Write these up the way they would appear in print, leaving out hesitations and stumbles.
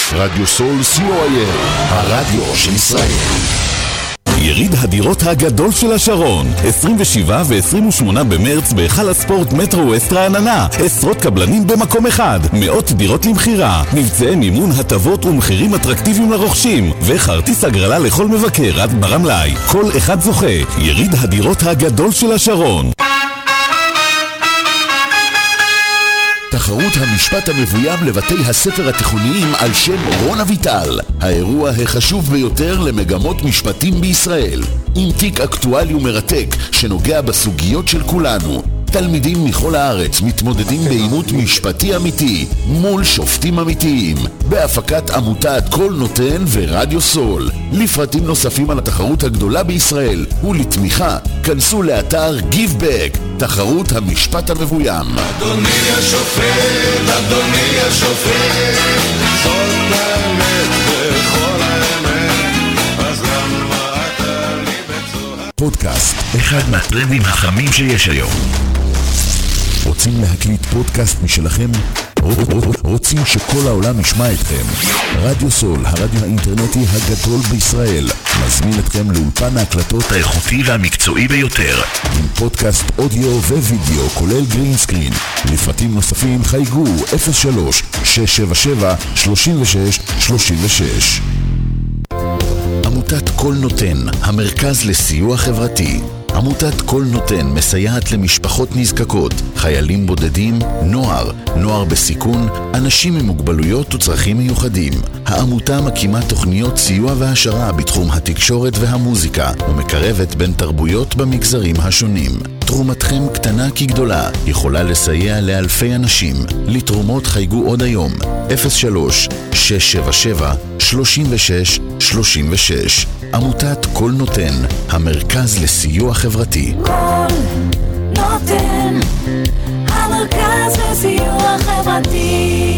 רדיו סול COIL, הרדיו של ישראל. יריד הדירות הגדול של השרון, 27 ו-28 במרץ בהיכל הספורט מטרו ווסט רעננה. עשרות קבלנים במקום אחד, מאות דירות למחירה, מבצעי מימון, הטבות ומחירים אטרקטיביים לרוכשים, וכרטיס הגרלה לכל מבקר עד ברמלאי. כל אחד זוכה. יריד הדירות הגדול של השרון. תחרות המשפט המבוים לבתי הספר התיכוניים על שם רון אביטל, האירוע החשוב ביותר למגמות משפטים בישראל, עם תיק אקטואלי ומרתק שנוגע בסוגיות של כולנו. תלמידים מכל הארץ מתמודדים בעימות משפטי אמיתי מול שופטים אמיתיים, בהפקת עמותת כל נותן ורדיו סול. לפרטים נוספים על התחרות הגדולה בישראל ולתמיכה, כנסו לאתר GiveBack, תחרות המשפט המבוים. אדוני השופט, אדוני השופט, זאת האמת וכל האמת, אז למה אתה לי בצורה? פודקאסט, אחד מהטרנדים החמים שיש היום. רוצים להקליט פודקאסט משלכם? רוצים שכל העולם ישמע אתכם? רדיו סול, הרדיו האינטרנטי הגדול בישראל, מזמין אתכם לאולפן ההקלטות האיכותי והמקצועי ביותר, עם פודקאסט אודיו ווידאו כולל גרין סקרין. לפרטים נוספים חייגו 03-677-3636. עמותת כל נותן, המרכז לסיוע חברתי. עמותת כל נותן מסייעת למשפחות נזקקות, חיילים בודדים, נוער בסיכון, אנשים עם מוגבלויות וצרכים מיוחדים. העמותה מקימה תוכניות סיוע והשרה בתחום התקשורת והמוזיקה, ומקרבת בין תרבויות במגזרים השונים. תרומתכם קטנה כגדולה, יכולה לסייע לאלפי אנשים. לתרומות חייגו עוד היום, 03-677-3636. עמותת כל נותן, המרכז לסיוע חברתי. כל נותן, המרכז לסיוע חברתי.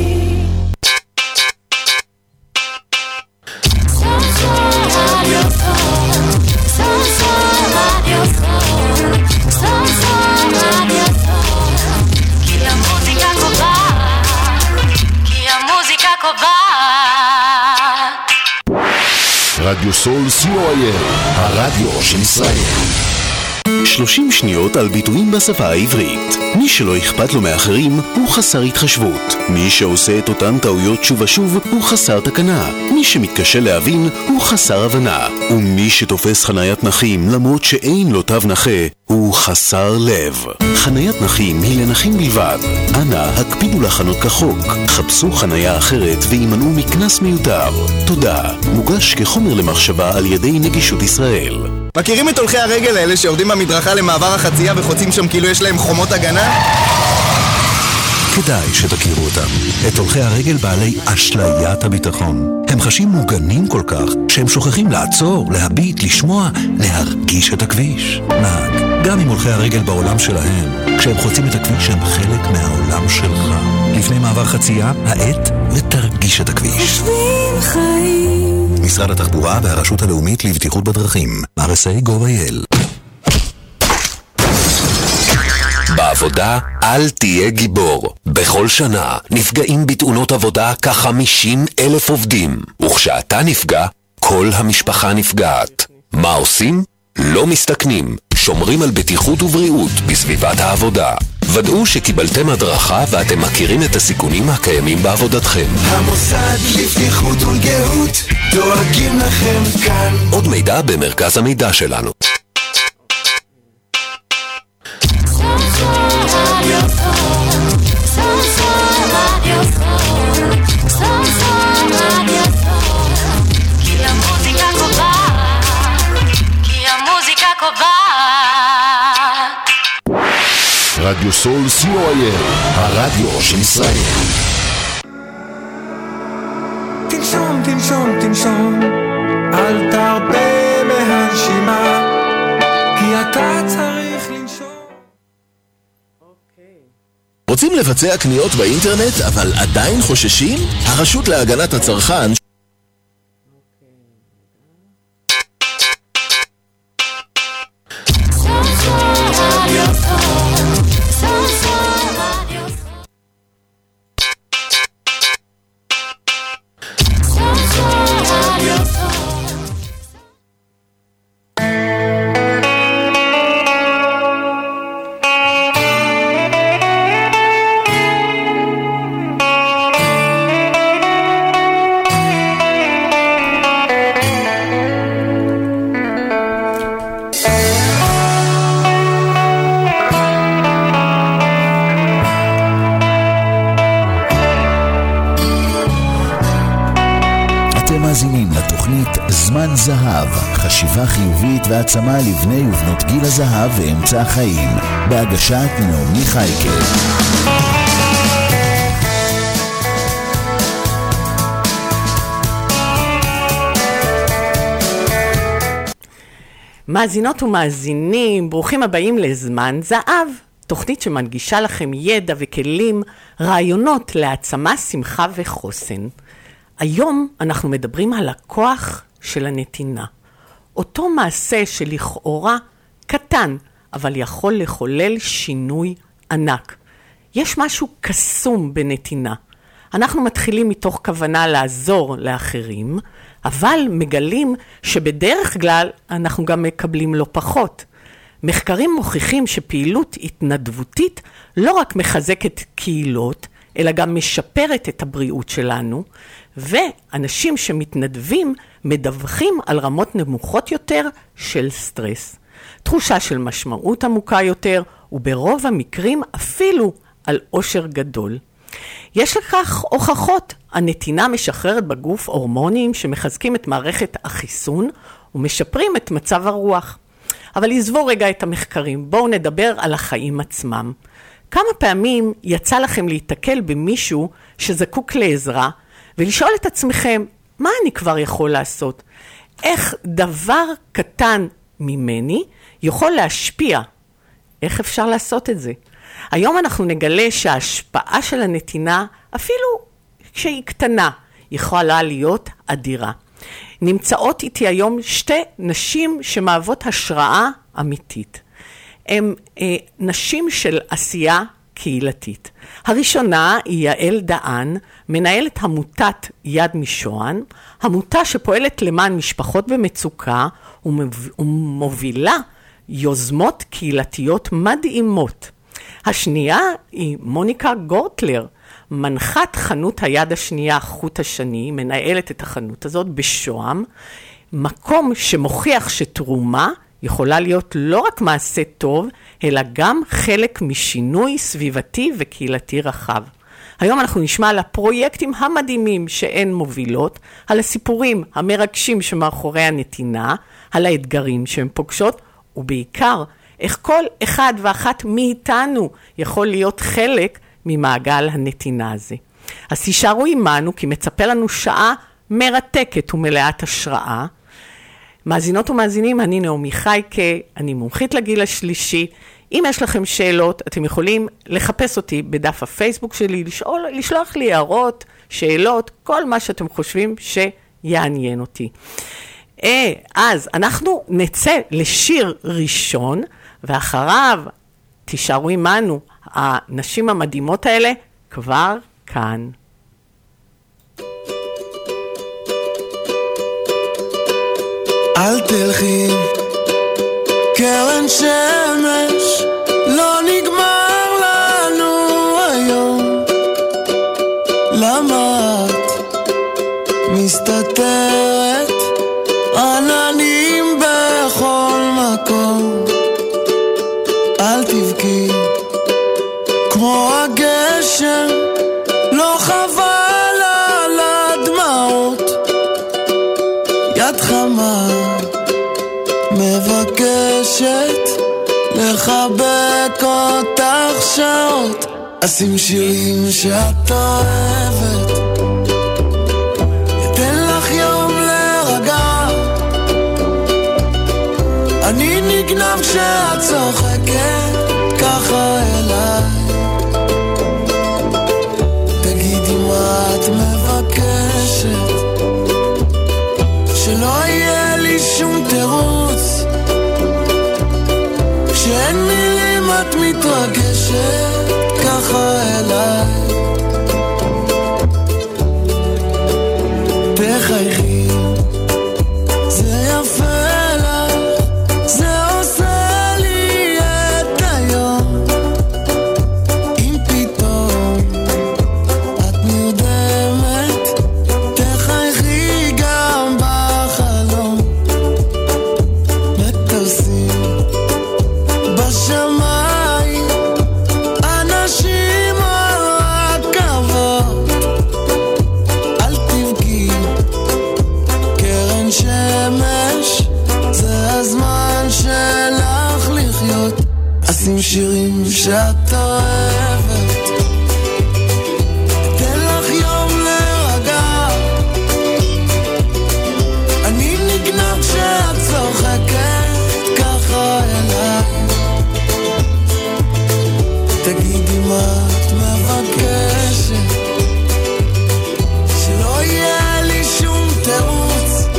רדיו סול COIL, הרדיו של ישראל. 30 שניות על ביטויים בשפה העברית. מי שלא אכפת לו מאחרים הוא חסר התחשבות. מי שעושה את אותן טעויות שוב ושוב הוא חסר תקנה. מי שמתקשה להבין הוא חסר הבנה. ומי שתופס חניית נכים למרות שאין לו תו נכה הוא חסר לב. חניית נכים היא לנכים בלבד. אנא, הקפידו לחנות כחוק. חפשו חניה אחרת וימנעו מכנס מיותר. תודה. מוגש כחומר למחשבה על ידי נגישות ישראל. מכירים את הולכי הרגל האלה שיורדים במדרכה למעבר החצייה וחוצים שם כאילו יש להם חומות הגנה? כדאי שתכירו אותם. את הולכי הרגל בעלי אשליית הביטחון. הם חשים מוגנים כל כך שהם שוכחים לעצור, להביט, לשמוע, להרגיש את הכביש. נהג, גם עם הולכי הרגל בעולם שלהם, כשהם חוצים את הכביש הם חלק מהעולם שלך. לפני מעבר חצייה, העת ותרגיש את הכביש. בשביל חיים. משרד התחבורה והרשות הלאומית לבטיחות בדרכים. RSA.gov.il. בעבודה אל תהיה גיבור. בכל שנה נפגעים בתאונות עבודה כ-50,000 עובדים, וכשאתה נפגע, כל המשפחה נפגעת. מה עושים? לא מסתכנים, שומרים על בטיחות ובריאות בסביבת העבודה. ודאו שקיבלתם הדרכה ואתם מכירים את הסיכונים הקיימים בעבודתכם. המוסד לבטיחות ולגהות דואגים לכם כאן. עוד מידע במרכז המידע שלנו. רדיו סול COIL, הרדיו של ישראל. תנשום, תנשום, תנשום, אל תרפה מהנשימה, כי אתה צריך לנשום. רוצים לבצע קניות באינטרנט אבל עדיין חוששים? הרשות להגנת הצרכן זמן זהב, חשיבה חיובית והעצמה לבני ובנות גיל הזהב ואמצע החיים, בהגשת נעמי חייקה. מאזינות ומאזינים, ברוכים הבאים לזמן זהב, תוכנית שמנגישה לכם ידע וכלים, רעיונות להעצמה, שמחה וחוסן. היום אנחנו מדברים על הכוח של הנתינה. אותו מעשה שלכאורה קטן, אבל יכול לחולל שינוי ענק. יש משהו קסום בנתינה. אנחנו מתחילים מתוך כוונה לעזור לאחרים, אבל מגלים שבדרך כלל אנחנו גם מקבלים לא פחות. מחקרים מוכיחים שפעילות התנדבותית לא רק מחזקת קהילות, אלא גם משפרת את הבריאות שלנו, ואנשים שמתנדבים מדווחים על רמות נמוכות יותר של סטרס. תחושה של משמעות עמוקה יותר, וברוב המקרים אפילו על עושר גדול. יש לכך הוכחות. הנתינה משחררת בגוף הורמונים שמחזקים את מערכת החיסון ומשפרים את מצב הרוח. אבל עזבו רגע את המחקרים, בואו נדבר על החיים עצמם. כמה פעמים יצא לכם להתקל במישהו שזקוק לעזרה ולשאול את עצמכם, מה אני כבר יכול לעשות? איך דבר קטן ממני יכול להשפיע? איך אפשר לעשות את זה? היום אנחנו נגלה שההשפעה של הנתינה, אפילו כשהיא קטנה, יכולה להיות אדירה. נמצאות איתי היום שתי נשים שמהוות השראה אמיתית. הן נשים של עשייה קהילתית. הראשונה היא יעל דהן, מנהלת עמותת יד משוהן, עמותה שפועלת למען משפחות במצוקה ומובילה יוזמות קהילתיות מדהימות. השנייה היא מוניקה גורטלר, מנחת חנות היד השנייה חוט השני, מנהלת את החנות הזאת בשוהם, מקום שמוכיח שתרומה יכולה להיות לא רק מעשה טוב, אלא גם חלק משינוי סביבתי וקהילתי רחב. היום אנחנו נשמע על הפרויקטים המדהימים שהן מובילות, על הסיפורים המרגשים שמאחורי הנתינה, על האתגרים שהן פוגשות, ובעיקר איך כל אחד ואחת מאיתנו יכול להיות חלק ממעגל הנתינה הזה. אז תישארו עמנו כי מצפה לנו שעה מרתקת ומלאת השראה. מאזינות ומאזינים, אני נעמי חייקה, אני מומחית לגיל השלישי. אם יש לכם שאלות, אתם יכולים לחפש אותי בדף הפייסבוק שלי, לשלוח לי הערות, שאלות, כל מה שאתם חושבים שיעניין אותי. אז אנחנו נצא לשיר ראשון, ואחריו תישארו עמנו. הנשים המדהימות האלה כבר כאן. אל תלכי קרן שמש, לא נגמר לנו היום. למה את מסתתרת עננים בכל מקום? אל תבכי כמו הגשם, לא חבל על הדמעות. יד חמה מבקשת לחבק אותך שעות. אשים שירים שאת אוהבת, אתן לך יום להירגע. אני נגנב כשאת צוחקת ככה אליי. תגידי מה את מבקשת, שלא יהיה לי שום תירוץ. כשאין מילים את מתרגשת ככה אליי. תחייכי, זה יפה לך, זה עושה לי את היום. אם פתאום את נרדמת, תחייכי גם בחלום. מטוסים בשמיים, אנשים על רכבות. אל תבכי שאת אוהבת, תן לך יום להירגע, אני נגנב כשאת צוחקת ככה אליי, תגידי מה את מבקשת, שלא יהיה לי שום תירוץ,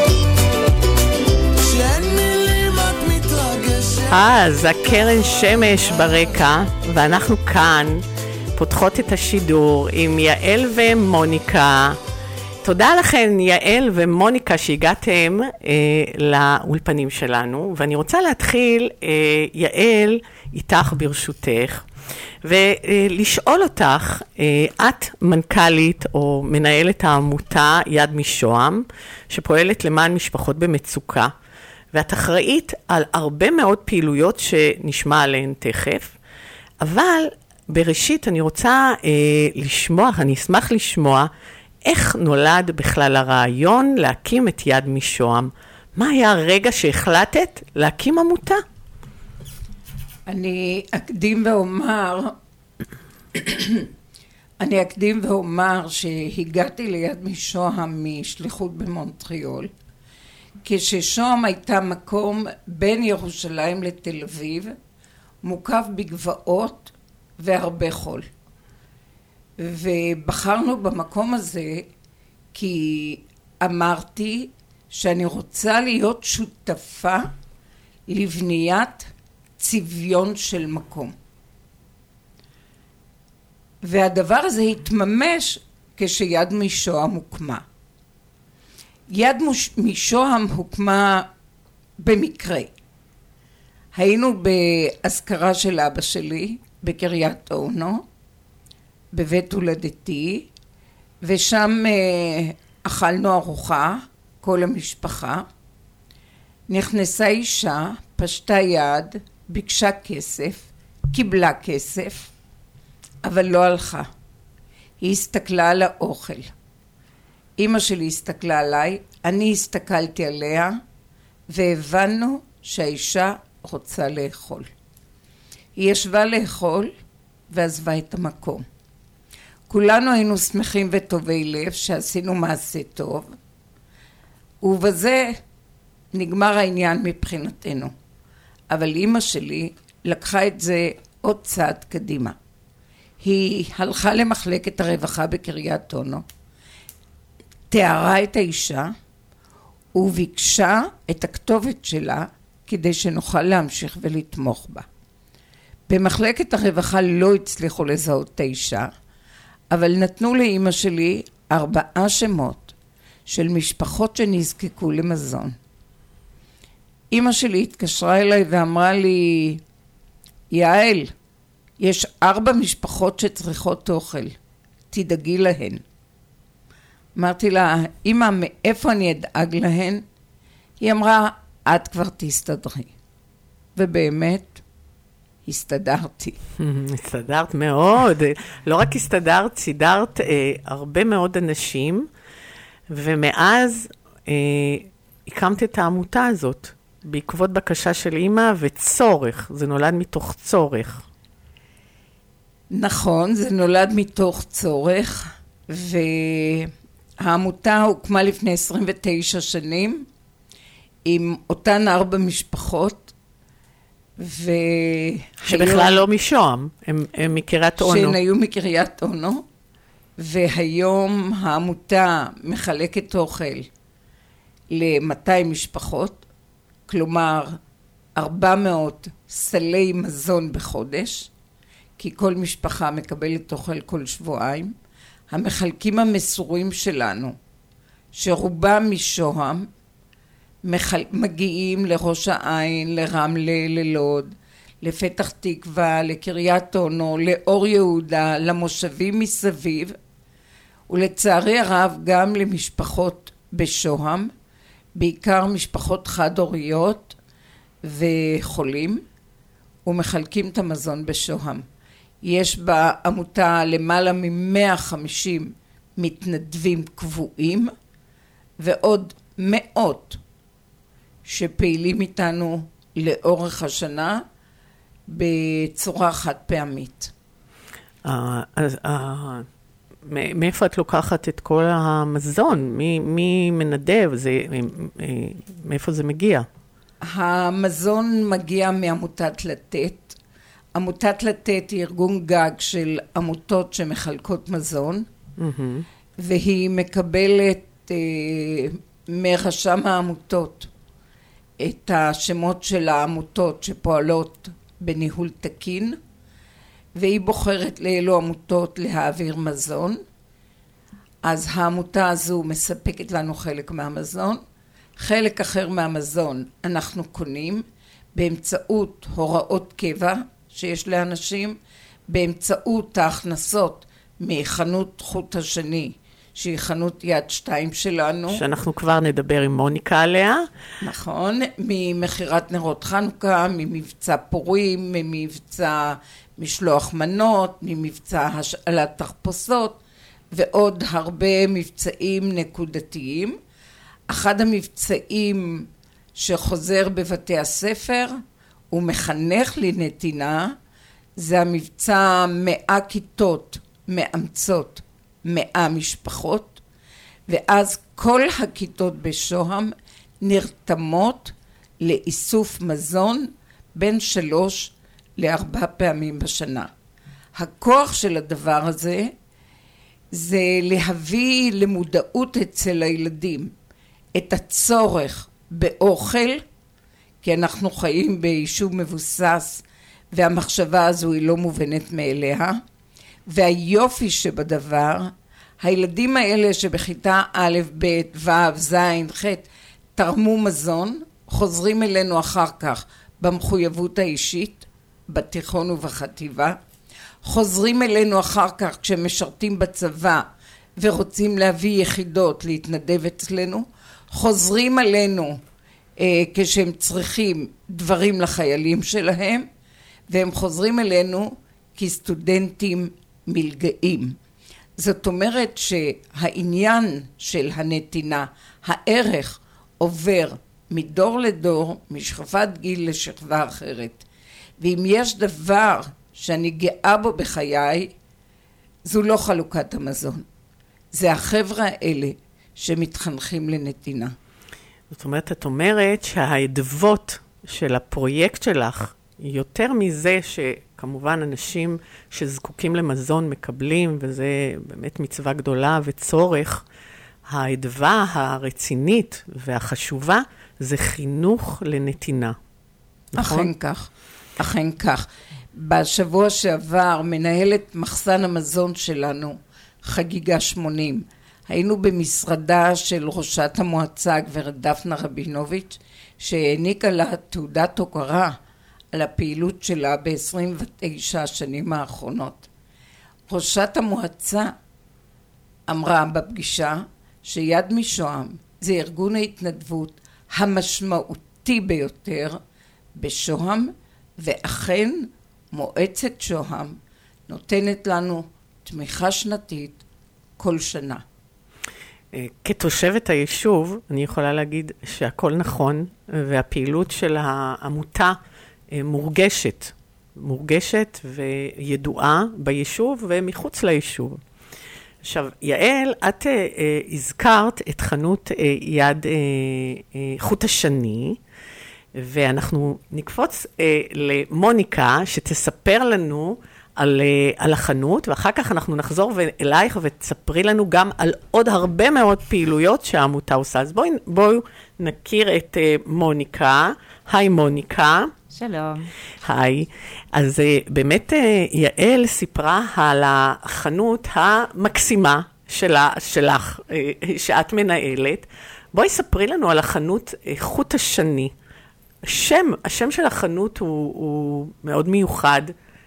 שאין מילים את מתרגשת. אז הקרן שמש ברקע, ואנחנו כאן פותחות את השידור עם יעל ומוניקה. תודה לכן יעל ומוניקה שהגעתם לאולפנים שלנו, ואני רוצה להתחיל יעל איתך ברשותך, ולשאול אותך, את מנכ"לית או מנהלת העמותה יד משוהם, שפועלת למען משפחות במצוקה, ואת אחראית על הרבה מאוד פעילויות שנשמע עליהן תכף, אבל בראשית אני רוצה לשמוע, אני אשמח לשמוע, איך נולד בכלל הרעיון להקים את יד משוהם? מה היה הרגע שהחלטת להקים עמותה? אני אקדים ואומר שהגעתי ליד משוהם משליחות במונטריאול, כששוהם הייתה מקום בין ירושלים לתל אביב, מוקף בגבעות והרבה חול. ובחרנו במקום הזה כי אמרתי שאני רוצה להיות שותפה לבניית צביון של מקום. והדבר הזה התממש כשיד משוהם הוקמה. יד משוהם הוקמה במקרה. היינו באזכרה של אבא שלי בקריית אונו, בבית הולדתי, ושם אכלנו ארוחה, כל המשפחה. נכנסה אישה, פשטה יד, ביקשה כסף, קיבלה כסף, אבל לא הלכה. היא הסתכלה על האוכל. אמא שלי הסתכלה עליי, אני הסתכלתי עליה, והבנו שהאישה רוצה לאכול. היא ישבה לאכול ועזבה את המקום. כולנו היינו שמחים וטובי לב שעשינו מעשה טוב, ובזה נגמר העניין מבחינתנו. אבל אמא שלי לקחה את זה עוד צעד קדימה. היא הלכה למחלקת הרווחה בקריית אונו, תיארה את האישה וביקשה את הכתובת שלה כדי שנוכל להמשיך ולתמוך בה. במחלקת הרווחה לא הצליחו לזהות את האישה, אבל נתנו לאמא שלי 4 שמות של משפחות שנזקקו למזון. אמא שלי התקשרה אליי ואמרה לי, יעל, יש 4 משפחות שצריכות אוכל, תדאגי להן. אמרתי לה, אמא, מאיפה אני אדאג להן? היא אמרה, את כבר תסתדרי. ובאמת, הסתדרתי. הסתדרת מאוד. לא רק הסתדרת, סידרת הרבה מאוד אנשים, ומאז הקמת את העמותה הזאת, בעקבות בקשה של אמא וצורך. זה נולד מתוך צורך. נכון, זה נולד מתוך צורך, והעמותה הוקמה לפני 29 שנים, עם אותן 4 משפחות, שבכלל לא משוהם, הם מקריית אונו. שהן היו מקריית אונו, והיום העמותה מחלקת אוכל ל-200 משפחות, כלומר 400 סלי מזון בחודש, כי כל משפחה מקבלת אוכל כל שבועיים. המחלקים המסורים שלנו, שרובם משוהם, מגיעים לראש העין, לרמלה, ללוד, לפתח תקווה, לקריית אונו, לאור יהודה, למושבים מסביב, ולצערי הרב גם למשפחות בשוהם, בעיקר משפחות חד-הוריות וחולים, ומחלקים את המזון בשוהם. יש בעמותה למעלה מ-150 מתנדבים קבועים, ועוד מאות שפעילים איתנו לאורך השנה, בצורה חד פעמית. מאיפה את לוקחת את כל המזון? מי מנדב? מאיפה זה מגיע? המזון מגיע מעמותת לתת. עמותת לתת היא ארגון גג של עמותות שמחלקות מזון, והיא מקבלת מרשם העמותות את השמות של העמותות שפועלות בניהול תקין, והיא בוחרת לאלו עמותות להעביר מזון. אז העמותה הזו מספקת לנו חלק מהמזון. חלק אחר מהמזון אנחנו קונים באמצעות הוראות קבע שיש לאנשים, באמצעות ההכנסות מחנות חוט השני, שהיא חנות יד 2 שלנו. שאנחנו כבר נדבר עם מוניקה עליה. נכון, ממחירת נרות חנוכה, ממבצע פורים, ממבצע משלוח מנות, ממבצע השאלת תחפושות, ועוד הרבה מבצעים נקודתיים. אחד המבצעים שחוזר בבתי הספר, הוא מחנך לנתינה, זה המבצע 100 כיתות מאמצות 100 משפחות, ואז כל הכיתות בשוהם נרתמות לאיסוף מזון בין 3 ל4 פעמים בשנה. הכוח של הדבר הזה זה להביא למודעות אצל הילדים את הצורך באוכל, כי אנחנו חיים ביישוב מבוסס והמחשבה הזו היא לא מובנת מאליה, והיופי שבדבר, הילדים האלה שבכיתה א', ב', ו', ז', ח', תרמו מזון, חוזרים אלינו אחר כך במחויבות האישית, בתיכון ובחטיבה, חוזרים אלינו אחר כך כשמשרתים בצבא ורוצים להביא יחידות להתנדב אצלנו, חוזרים אלינו כשהם צריכים דברים לחיילים שלהם, והם חוזרים אלינו כסטודנטים מלגאים. זאת אומרת שהעניין של הנתינה, הערך עובר מדור לדור, משכבת גיל לשכבה אחרת. ואם יש דבר שאני גאה בו בחיי, זו לא חלוקת המזון. זה החבר'ה האלה שמתחנכים לנתינה. זאת אומרת, את אומרת שההדבות של הפרויקט שלך, יותר מזה שכמובן אנשים שזקוקים למזון מקבלים, וזה באמת מצווה גדולה וצורך, ההדבה הרצינית והחשובה זה חינוך לנתינה. נכון? אכן כך, אכן כך. בשבוע שעבר מנהלת מחסן המזון שלנו, חגיגה 80. היינו במשרדה של ראשת המועצה, גברת דפנה רבינוביץ', שהעניקה לה תעודת הוקרה על הפעילות שלה ב-29 השנים האחרונות. ראשת המועצה אמרה בפגישה שיד משוהם זה ארגון ההתנדבות המשמעותי ביותר בשוהם, ואכן מועצת שוהם נותנת לנו תמיכה שנתית כל שנה. כתושבת היישוב אני יכולה להגיד שהכל נכון, והפעילות של העמותה מורגשת וידועה ביישוב ומחוץ ליישוב. עכשיו, יעל, את הזכרת את חנות יד חוט השני, ואנחנו נקפוץ למוניקה שתספר לנו על החנות, ואחר כך אנחנו נחזור אלייך ותספרי לנו גם על עוד הרבה מאוד פעילויות שהעמותה עושה. אז בואו נכיר את מוניקה. היי מוניקה. שלום. היי. אז באמת יעל סיפרה על החנות המקסימה שלך, שאת מנהלת. בואי ספרי לנו על החנות חוט השני. השם של החנות הוא מאוד מיוחד.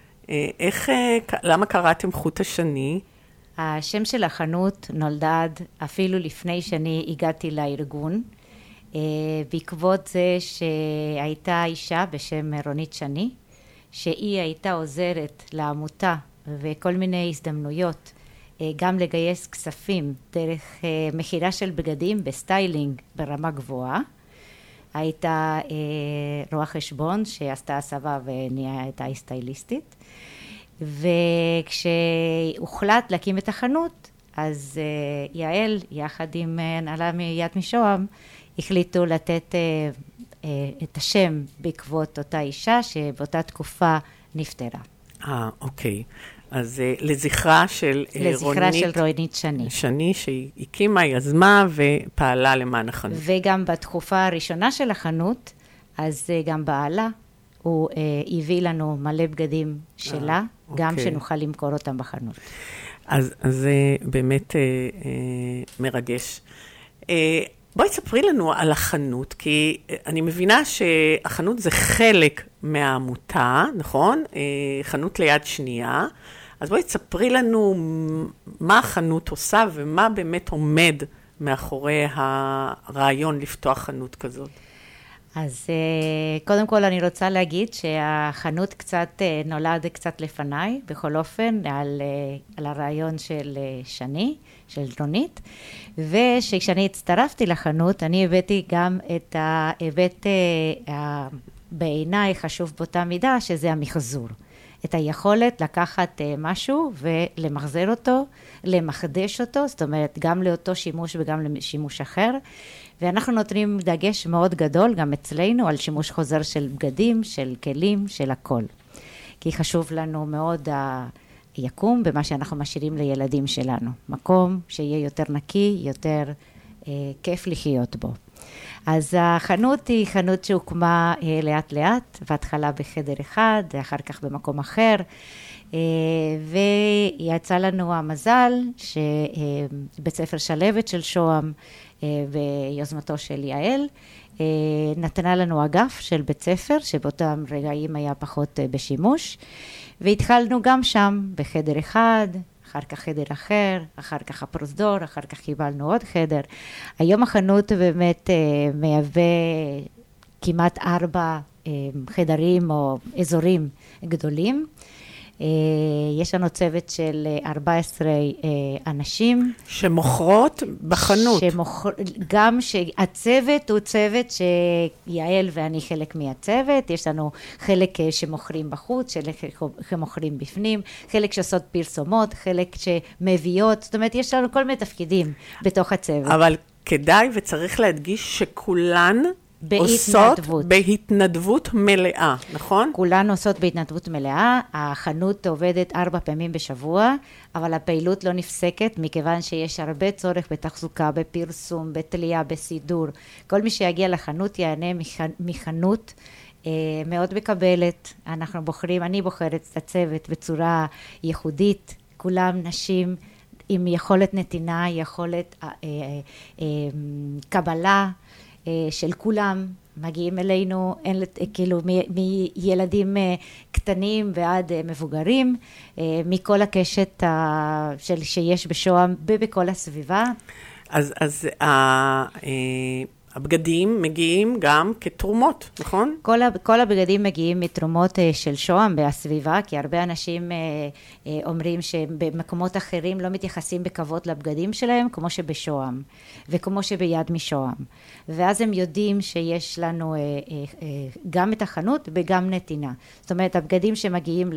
למה קראתם חוט השני? השם של החנות נולד אפילו לפני שאני הגעתי לארגון, בעקבות זה שהייתה אישה בשם רונית שני, שהיא הייתה עוזרת לעמותה וכל מיני הזדמנויות, גם לגייס כספים דרך מחירה של בגדים בסטיילינג ברמה גבוהה, הייתה רואה חשבון שעשתה הסבה הייתה סטייליסטית. וכשהוחלט להקים את החנות, אז יעל, יחד עם הנהלה מיד משוהם, החליטו לתת את השם בעקבות אותה אישה שבאותה תקופה נפטרה. אוקיי. אז לזכרה של רונית שני. שני, שהיא הקימה, יזמה ופעלה למען החנות. וגם בתקופה הראשונה של החנות, אז גם בעלה, הוא הביא לנו מלא בגדים שלה, גם שנוכל למכור אותם בחנות. אז זה באמת מרגש. בואי תספרי לנו על החנות, כי אני מבינה שהחנות זה חלק מהעמותה, נכון? חנות ליד שנייה. אז בואי תספרי לנו מה החנות עושה ומה באמת עומד מאחורי הרעיון לפתוח חנות כזאת. אז קודם כל אני רוצה להגיד שהחנות קצת נולד קצת לפניי, בכל אופן, על הרעיון של שני, של רונית, וכשאני הצטרפתי לחנות, אני הבאתי גם את ההיבט בעיניי חשוב באותה מידה, שזה המחזור. את היכולת לקחת משהו ולמחזר אותו, למחדש אותו, זאת אומרת גם לאותו שימוש וגם לשימוש אחר, ואנחנו נותנים דגש מאוד גדול גם אצלנו על שימוש חוזר של בגדים, של כלים, של הכל. כי חשוב לנו מאוד היקום במה שאנחנו משאירים לילדים שלנו. מקום שיהיה יותר נקי, יותר כיף לחיות בו. אז החנות היא חנות שהוקמה לאט לאט, בהתחלה בחדר אחד, אחר כך במקום אחר, ויצא לנו המזל שבית ספר שלבת של שוהם, ביוזמתו של יעל, נתנה לנו אגף של בית ספר, שבאותם רגעים היה פחות בשימוש, והתחלנו גם שם בחדר אחד, אחר כך חדר אחר, אחר כך הפרוזדור, אחר כך קיבלנו עוד חדר. היום החנות באמת מהווה כמעט 4 חדרים או אזורים גדולים. יש לנו צוות של 14 אנשים. שמוכרות בחנות. גם שהצוות הוא צוות שיעל ואני חלק מהצוות. יש לנו חלק שמוכרים בחוץ, חלק שמוכרים בפנים, חלק שעושות פרסומות, חלק שמביאות. זאת אומרת, יש לנו כל מיני תפקידים בתוך הצוות. אבל כדאי וצריך להדגיש שכולן עושות בהתנדבות מלאה, נכון? כולן עושות בהתנדבות מלאה, החנות עובדת 4 פעמים בשבוע, אבל הפעילות לא נפסקת, מכיוון שיש הרבה צורך בתחזוקה, בפרסום, בתלייה, בסידור. כל מי שיגיע לחנות יענה מחנות מאוד מקבלת. אנחנו בוחרים, אני בוחרת את הצוות בצורה ייחודית, כולם נשים עם יכולת נתינה, יכולת קבלה, של כולם מגיעים אלינו, כאילו מילדים קטנים ועד מבוגרים, מכל הקשת שיש בשוהם ובכל הסביבה. אז הבגדים מגיעים גם כתרומות, נכון? כל הבגדים מגיעים מתרומות של שוהם בסביבה, כי הרבה אנשים אומרים שבמקומות אחרים לא מתייחסים בכבוד לבגדים שלהם, כמו שבשוהם, וכמו שביד משוהם. ואז הם יודעים שיש לנו גם את החנות וגם נתינה. זאת אומרת, הבגדים שמגיעים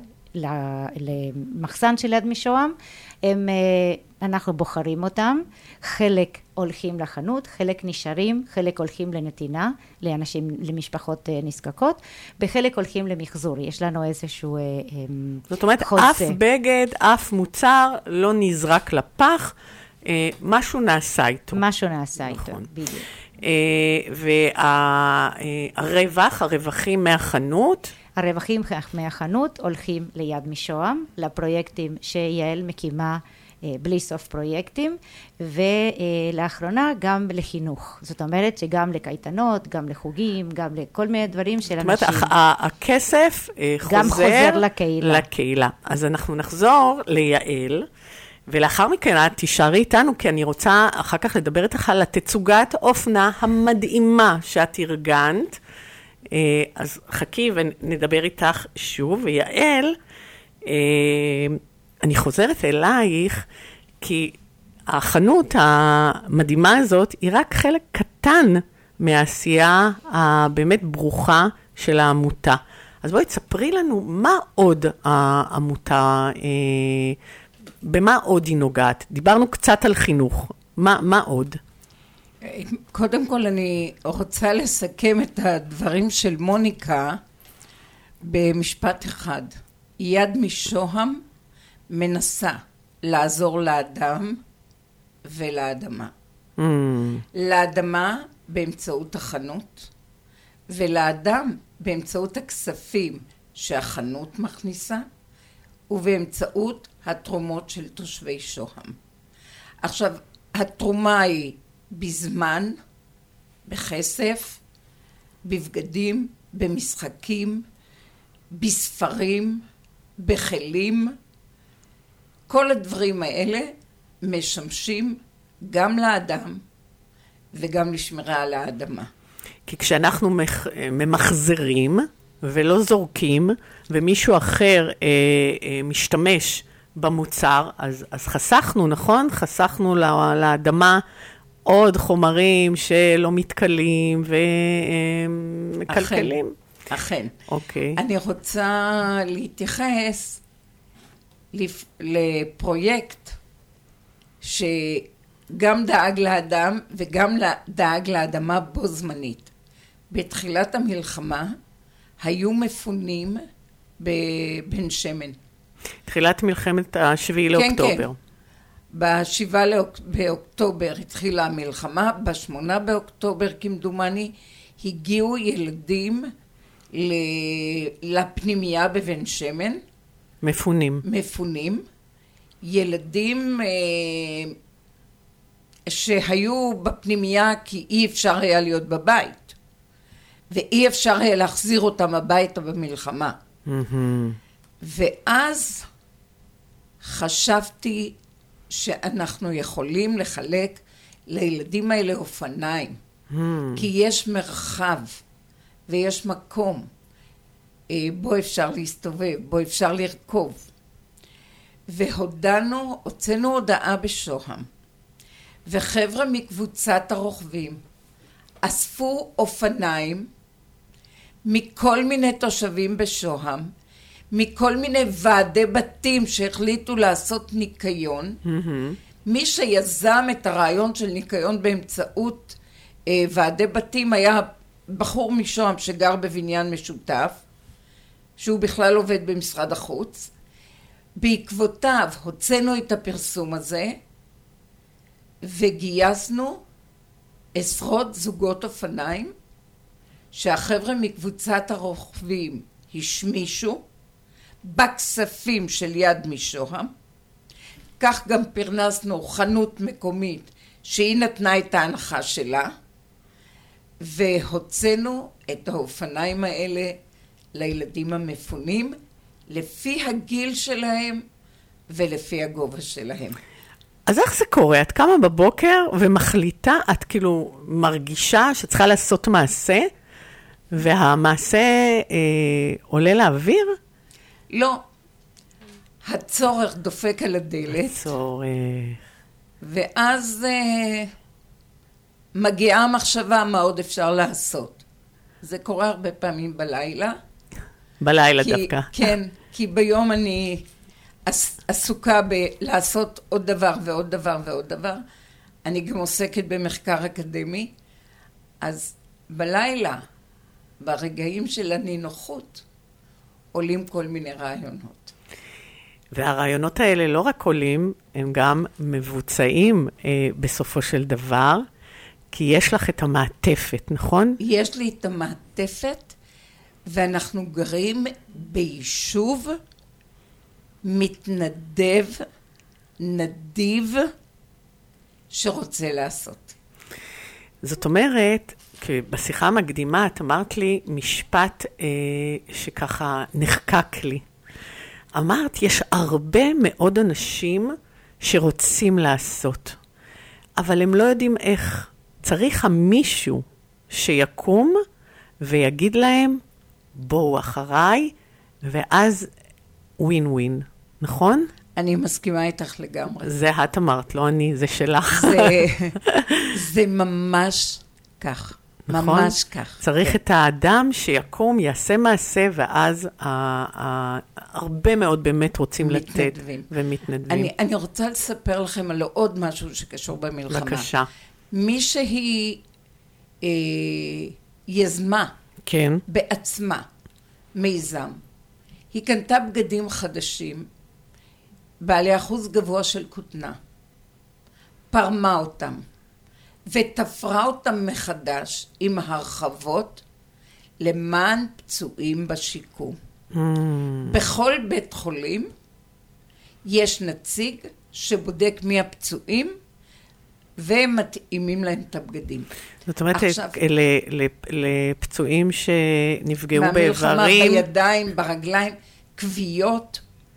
למחסן של יד משוהם, אנחנו בוחרים אותם, חלק הולכים לחנות, חלק נשארים, חלק הולכים לנתינה, לאנשים, למשפחות נזקקות, בחלק הולכים למחזור. יש לנו איזשהו זאת אומרת, אף בגד, אף מוצר לא נזרק לפח, משהו נעשה איתו. משהו נעשה איתו, בדיוק. הרווחים מהחנות? הרווחים מהחנות הולכים ליד משוהם, לפרויקטים שיעל מקימה בלי סוף פרויקטים, ולאחרונה גם לחינוך. זאת אומרת שגם לקייטנות, גם לחוגים, גם לכל מיני דברים של אנשים. זאת אומרת, הכסף חוזר לקהילה. אז אנחנו נחזור ליעל, ולאחר מכן את תישארי איתנו, כי אני רוצה אחר כך לדבר איתך על התצוגת אופנה המדהימה שאת ארגנת. אז חכי ונדבר איתך שוב, ויעל, אני חוזרת אלייך, כי החנות המדהימה הזאת היא רק חלק קטן מהעשייה הבאמת ברוכה של העמותה. אז בואי תספרי לנו מה עוד העמותה, במה עוד היא נוגעת? דיברנו קצת על חינוך, מה עוד? קודם כל אני רוצה לסכם את הדברים של מוניקה במשפט אחד. יד משוהם מנסה לעזור לאדם ולאדמה. לאדמה באמצעות החנות, ולאדם באמצעות הכספים שהחנות מכניסה, ובאמצעות התרומות של תושבי שוהם. עכשיו, התרומה היא בזמן, בכסף, בבגדים, במשחקים, בספרים, בכלים. כל הדברים האלה משמשים גם לאדם וגם לשמירה על האדמה. כי כשאנחנו ממחזרים ולא זורקים, ומישהו אחר משתמש במוצר, אז חסכנו, נכון? חסכנו לאדמה עוד חומרים שלא מתכלים ומקלקלים. אכן. אוקיי. אני רוצה להתייחס לפרויקט שגם דאג לאדם וגם דאג לאדמה בו זמנית. בתחילת המלחמה היו מפונים בבן שמן. תחילת מלחמת ה-7 לאוקטובר. כן. ב-7 באוקטובר התחילה המלחמה, ב-8 באוקטובר כמדומני הגיעו ילדים לפנימייה בבן שמן. מפונים. ילדים שהיו בפנימייה כי אי אפשר היה להיות בבית. ואי אפשר היה להחזיר אותם הביתה במלחמה. ואז חשבתי שאנחנו יכולים לחלק לילדים האלה אופניים. כי יש מרחב ויש מקום בו אפשר להסתובב, בו אפשר לרכוב. הוצאנו הודעה בשוהם. וחבר'ה מקבוצת הרוכבים אספו אופניים מכל מיני תושבים בשוהם, מכל מיני ועדי בתים שהחליטו לעשות ניקיון. מי שיזם את הרעיון של ניקיון באמצעות ועדי בתים היה בחור משוהם שגר בבניין משותף, שהוא בכלל עובד במשרד החוץ. בעקבותיו הוצאנו את הפרסום הזה, וגייסנו עשרות זוגות אופניים, שהחבר'ה מקבוצת הרוכבים השמישו, בכספים של יד משוהם. כך גם פרנסנו חנות מקומית, שהיא נתנה את ההנחה שלה, והוצאנו את האופניים האלה לילדים המפונים, לפי הגיל שלהם ולפי הגובה שלהם. אז איך זה קורה? את קמה בבוקר ומחליטה, את כאילו מרגישה שצריכה לעשות מעשה, והמעשה עולה לאוויר? לא. הצורך דופק על הדלת. הצורך. ואז מגיעה המחשבה מה עוד אפשר לעשות. זה קורה הרבה פעמים בלילה. בלילה דווקא. כן, כי ביום אני עסוקה בלעשות עוד דבר ועוד דבר ועוד דבר. אני גם עוסקת במחקר אקדמי. אז בלילה, ברגעים של הנינוחות, עולים כל מיני רעיונות. והרעיונות האלה לא רק עולים, הם גם מבוצעים בסופו של דבר, כי יש לך את המעטפת, נכון? יש לי את המעטפת, ואנחנו גרים ביישוב מתנדב, נדיב, שרוצה לעשות. זאת אומרת, בשיחה המקדימה את אמרת לי משפט שככה נחקק לי. אמרת, יש הרבה מאוד אנשים שרוצים לעשות, אבל הם לא יודעים איך. צריך מישהו שיקום ויגיד להם, בואו אחריי, ואז ווין ווין, נכון? אני מסכימה איתך לגמרי. זה את אמרת, לא אני, זה שלך. זה ממש כך. נכון? ממש כך. צריך את האדם שיקום, יעשה מעשה, ואז הרבה מאוד באמת רוצים לתת ומתנדבים. אני רוצה לספר לכם על עוד משהו שקשור במלחמה. בבקשה. מי שהיא יזמה כן. בעצמה מיזם, היא קנתה בגדים חדשים, בעלי אחוז גבוה של כותנה, פרמה אותם, ותפרה אותם מחדש עם הרחבות למען פצועים בשיקום. בכל בית חולים יש נציג שבודק מי הפצועים ומתאימים להם את הבגדים. זאת אומרת, עכשיו, לפצועים שנפגעו באיברים. מהמלחמה בידיים, ברגליים, כוויות.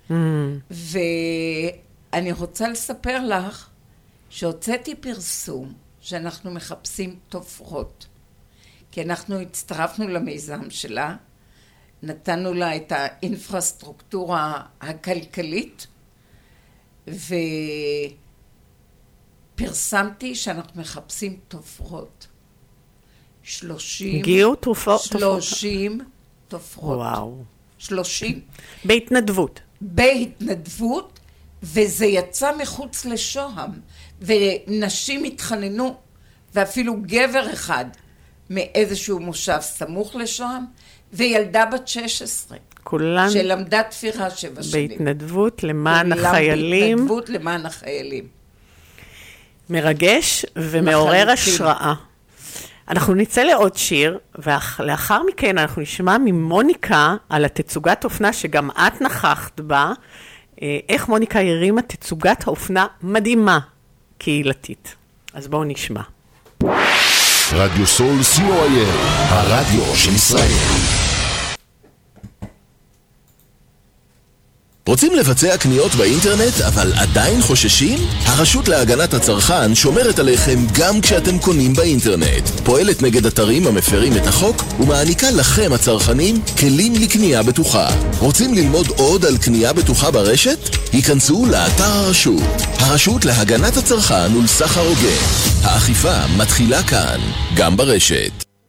ואני רוצה לספר לך שהוצאתי פרסום שאנחנו מחפשים תופרות. כי אנחנו הצטרפנו למיזם שלה, נתנו לה את האינפרסטרוקטורה הכלכלית, ופרסמתי שאנחנו מחפשים תופרות. 30 תופרות. וואו. 30. בהתנדבות. בהתנדבות, וזה יצא מחוץ לשוהם, ונשים התחננו, ואפילו גבר אחד מאיזשהו מושב סמוך לשוהם, וילדה בת 16. כולן שלמדה תפירה 7 שנים. בהתנדבות למען החיילים. בהתנדבות למען החיילים. מרגש ומעורר השראה. אנחנו נצא לעוד שיר, ולאחר מכן אנחנו נשמע ממוניקה על התצוגת אופנה שגם את נכחת בה, איך מוניקה הרימה תצוגת האופנה מדהימה קהילתית. אז בואו נשמע. רדיו סול co.il, הרדיו של ישראל. רוצים לבצע קניות באינטרנט, אבל עדיין חוששים? הרשות להגנת הצרכן שומרת עליכם גם כשאתם קונים באינטרנט. פועלת נגד אתרים המפרים את החוק, ומעניקה לכם הצרכנים כלים לקנייה בטוחה. רוצים ללמוד עוד על קנייה בטוחה ברשת? היכנסו לאתר הרשות. הרשות להגנת הצרכן ולסחר הוגן. האכיפה מתחילה כאן, גם ברשת.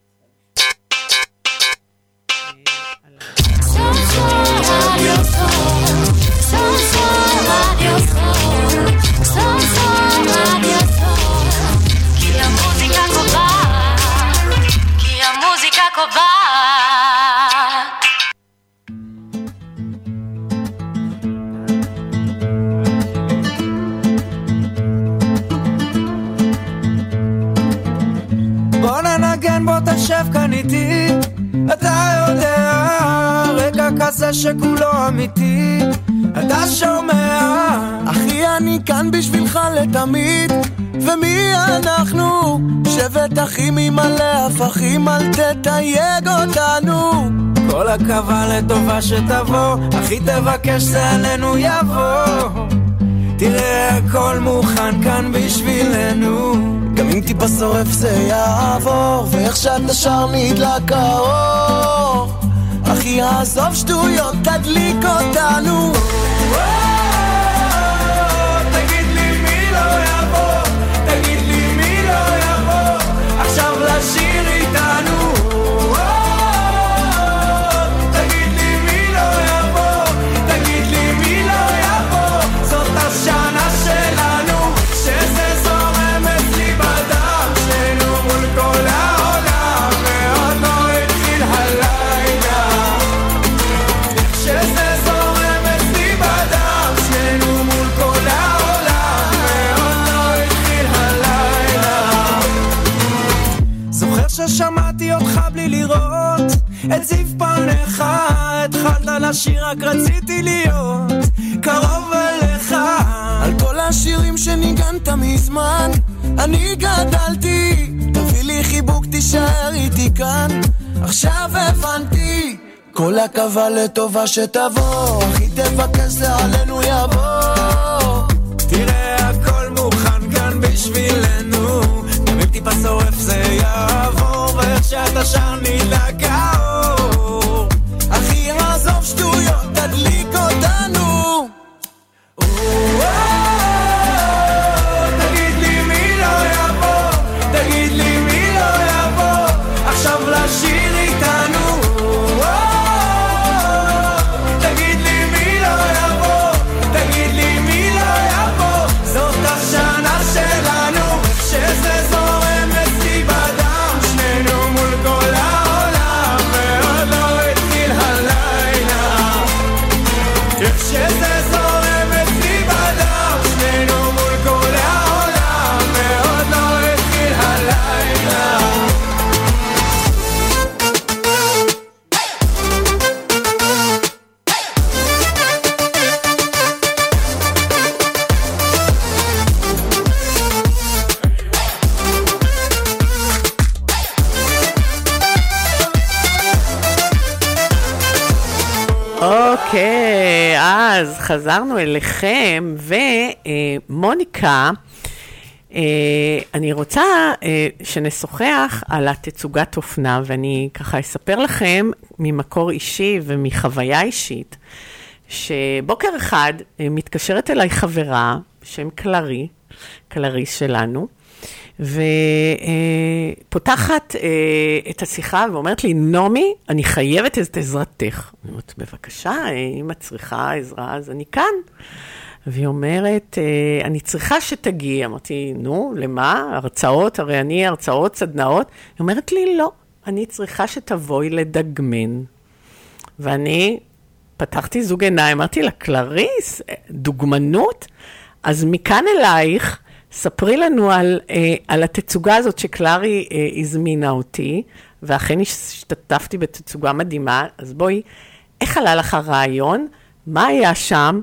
בוא ננגן בוא תשב כאן איתי, אתה יודע, רגע כזה שכולו אמיתי, אתה שומע, אחי אני כאן בשבילך לתמיד, ומי אנחנו? שבט אחים עם מלא הפכים, אל תתייג אותנו. כל הקווה לטובה שתבוא, אחי תבקש זה עלינו יבוא, תראה הכל מוכן כאן בשבילנו, גם אם טיפה שורף זה יעבור, ואיך שאתה שר נדלק האור, אחי עזוב שטויות תדליק אותנו. תגיד לי מי לא יבוא, תגיד לי מי לא יבוא, עכשיו לשיר איתנו. תגיד לי מי לא יבוא, תגיד לי מי לא יבוא, זאת השנה שלנו, שזה זורם אצלי בדם, שנינו מול כל העולם, ועוד לא התחיל הלילה, שזה זורם אצלי בדם, שנינו מול כל העולם, ועוד לא התחיל הלילה. זוכר ששמעתי אותך בלי לראות את זיו פניך, התחלת לשיר רק רציתי להיות קרוב אליך, על כל השירים שניגנת מזמן אני גדלתי, תביא לי חיבוק תישאר איתי כאן, עכשיו הבנתי, כל הקווה לטובה שתבוא, אחי תבקש זה עלינו יבוא, תראה הכל מוכן כאן בשבילנו, גם אם טיפה שורף זה יעבור, ואיך שאתה שר נדלק האור, אחי עזוב שטויות תדליק אותנו. תגיד לי מי לא יבוא, תגיד לי מי לא יבוא, אוקיי, אז חזרנו אליכם, ומוניקה, אני רוצה שנשוחח על התצוגת אופנה, ואני ככה אספר לכם ממקור אישי ומחוויה אישית, שבוקר אחד מתקשרת אליי חברה בשם קלרי שלנו, ופותחת את השיחה ואומרת לי, נעמי, אני חייבת את עזרתך. אני אומרת, בבקשה, אם את צריכה עזרה, אז אני כאן. והיא אומרת, אני צריכה שתגיעי. אמרתי, נו, למה? הרצאות, הרי אני הרצאות, סדנאות. היא אומרת לי, לא, אני צריכה שתבואי לדגמן. ואני פתחתי זוג עיניים, אמרתי לה, קלריס, דוגמנות? אז מכאן אלייך, ספרי לנו על התצוגה הזאת שקלרי הזמינה אותי, ואכן השתתפתי בתצוגה מדהימה, אז בואי, איך עלה לך הרעיון? מה היה שם?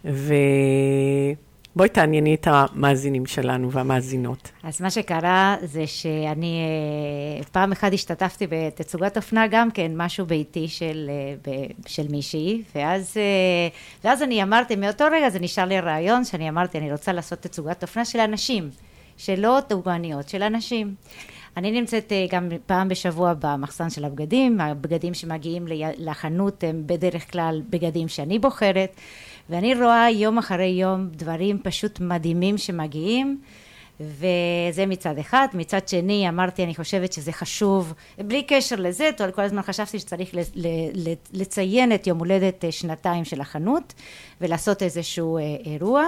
ובואי תענייני את המאזינים שלנו והמאזינות. אז מה שקרה זה שאני פעם אחת השתתפתי בתצוגת אופנה גם כן, משהו ביתי של מישהי, ואז אני אמרתי, מאותו רגע זה נשאר לי רעיון, שאני אמרתי, אני רוצה לעשות תצוגת אופנה של אנשים, שלא דוגמניות, של אנשים. אני נמצאת גם פעם בשבוע במחסן של הבגדים, הבגדים שמגיעים לחנות הם בדרך כלל בגדים שאני בוחרת, ואני רואה יום אחרי יום דברים פשוט מדהימים שמגיעים, וזה מצד אחד. מצד שני אמרתי, אני חושבת שזה חשוב, בלי קשר לזה, כל הזמן חשבתי שצריך לציין את יום הולדת 2 של החנות, ולעשות איזשהו אירוע.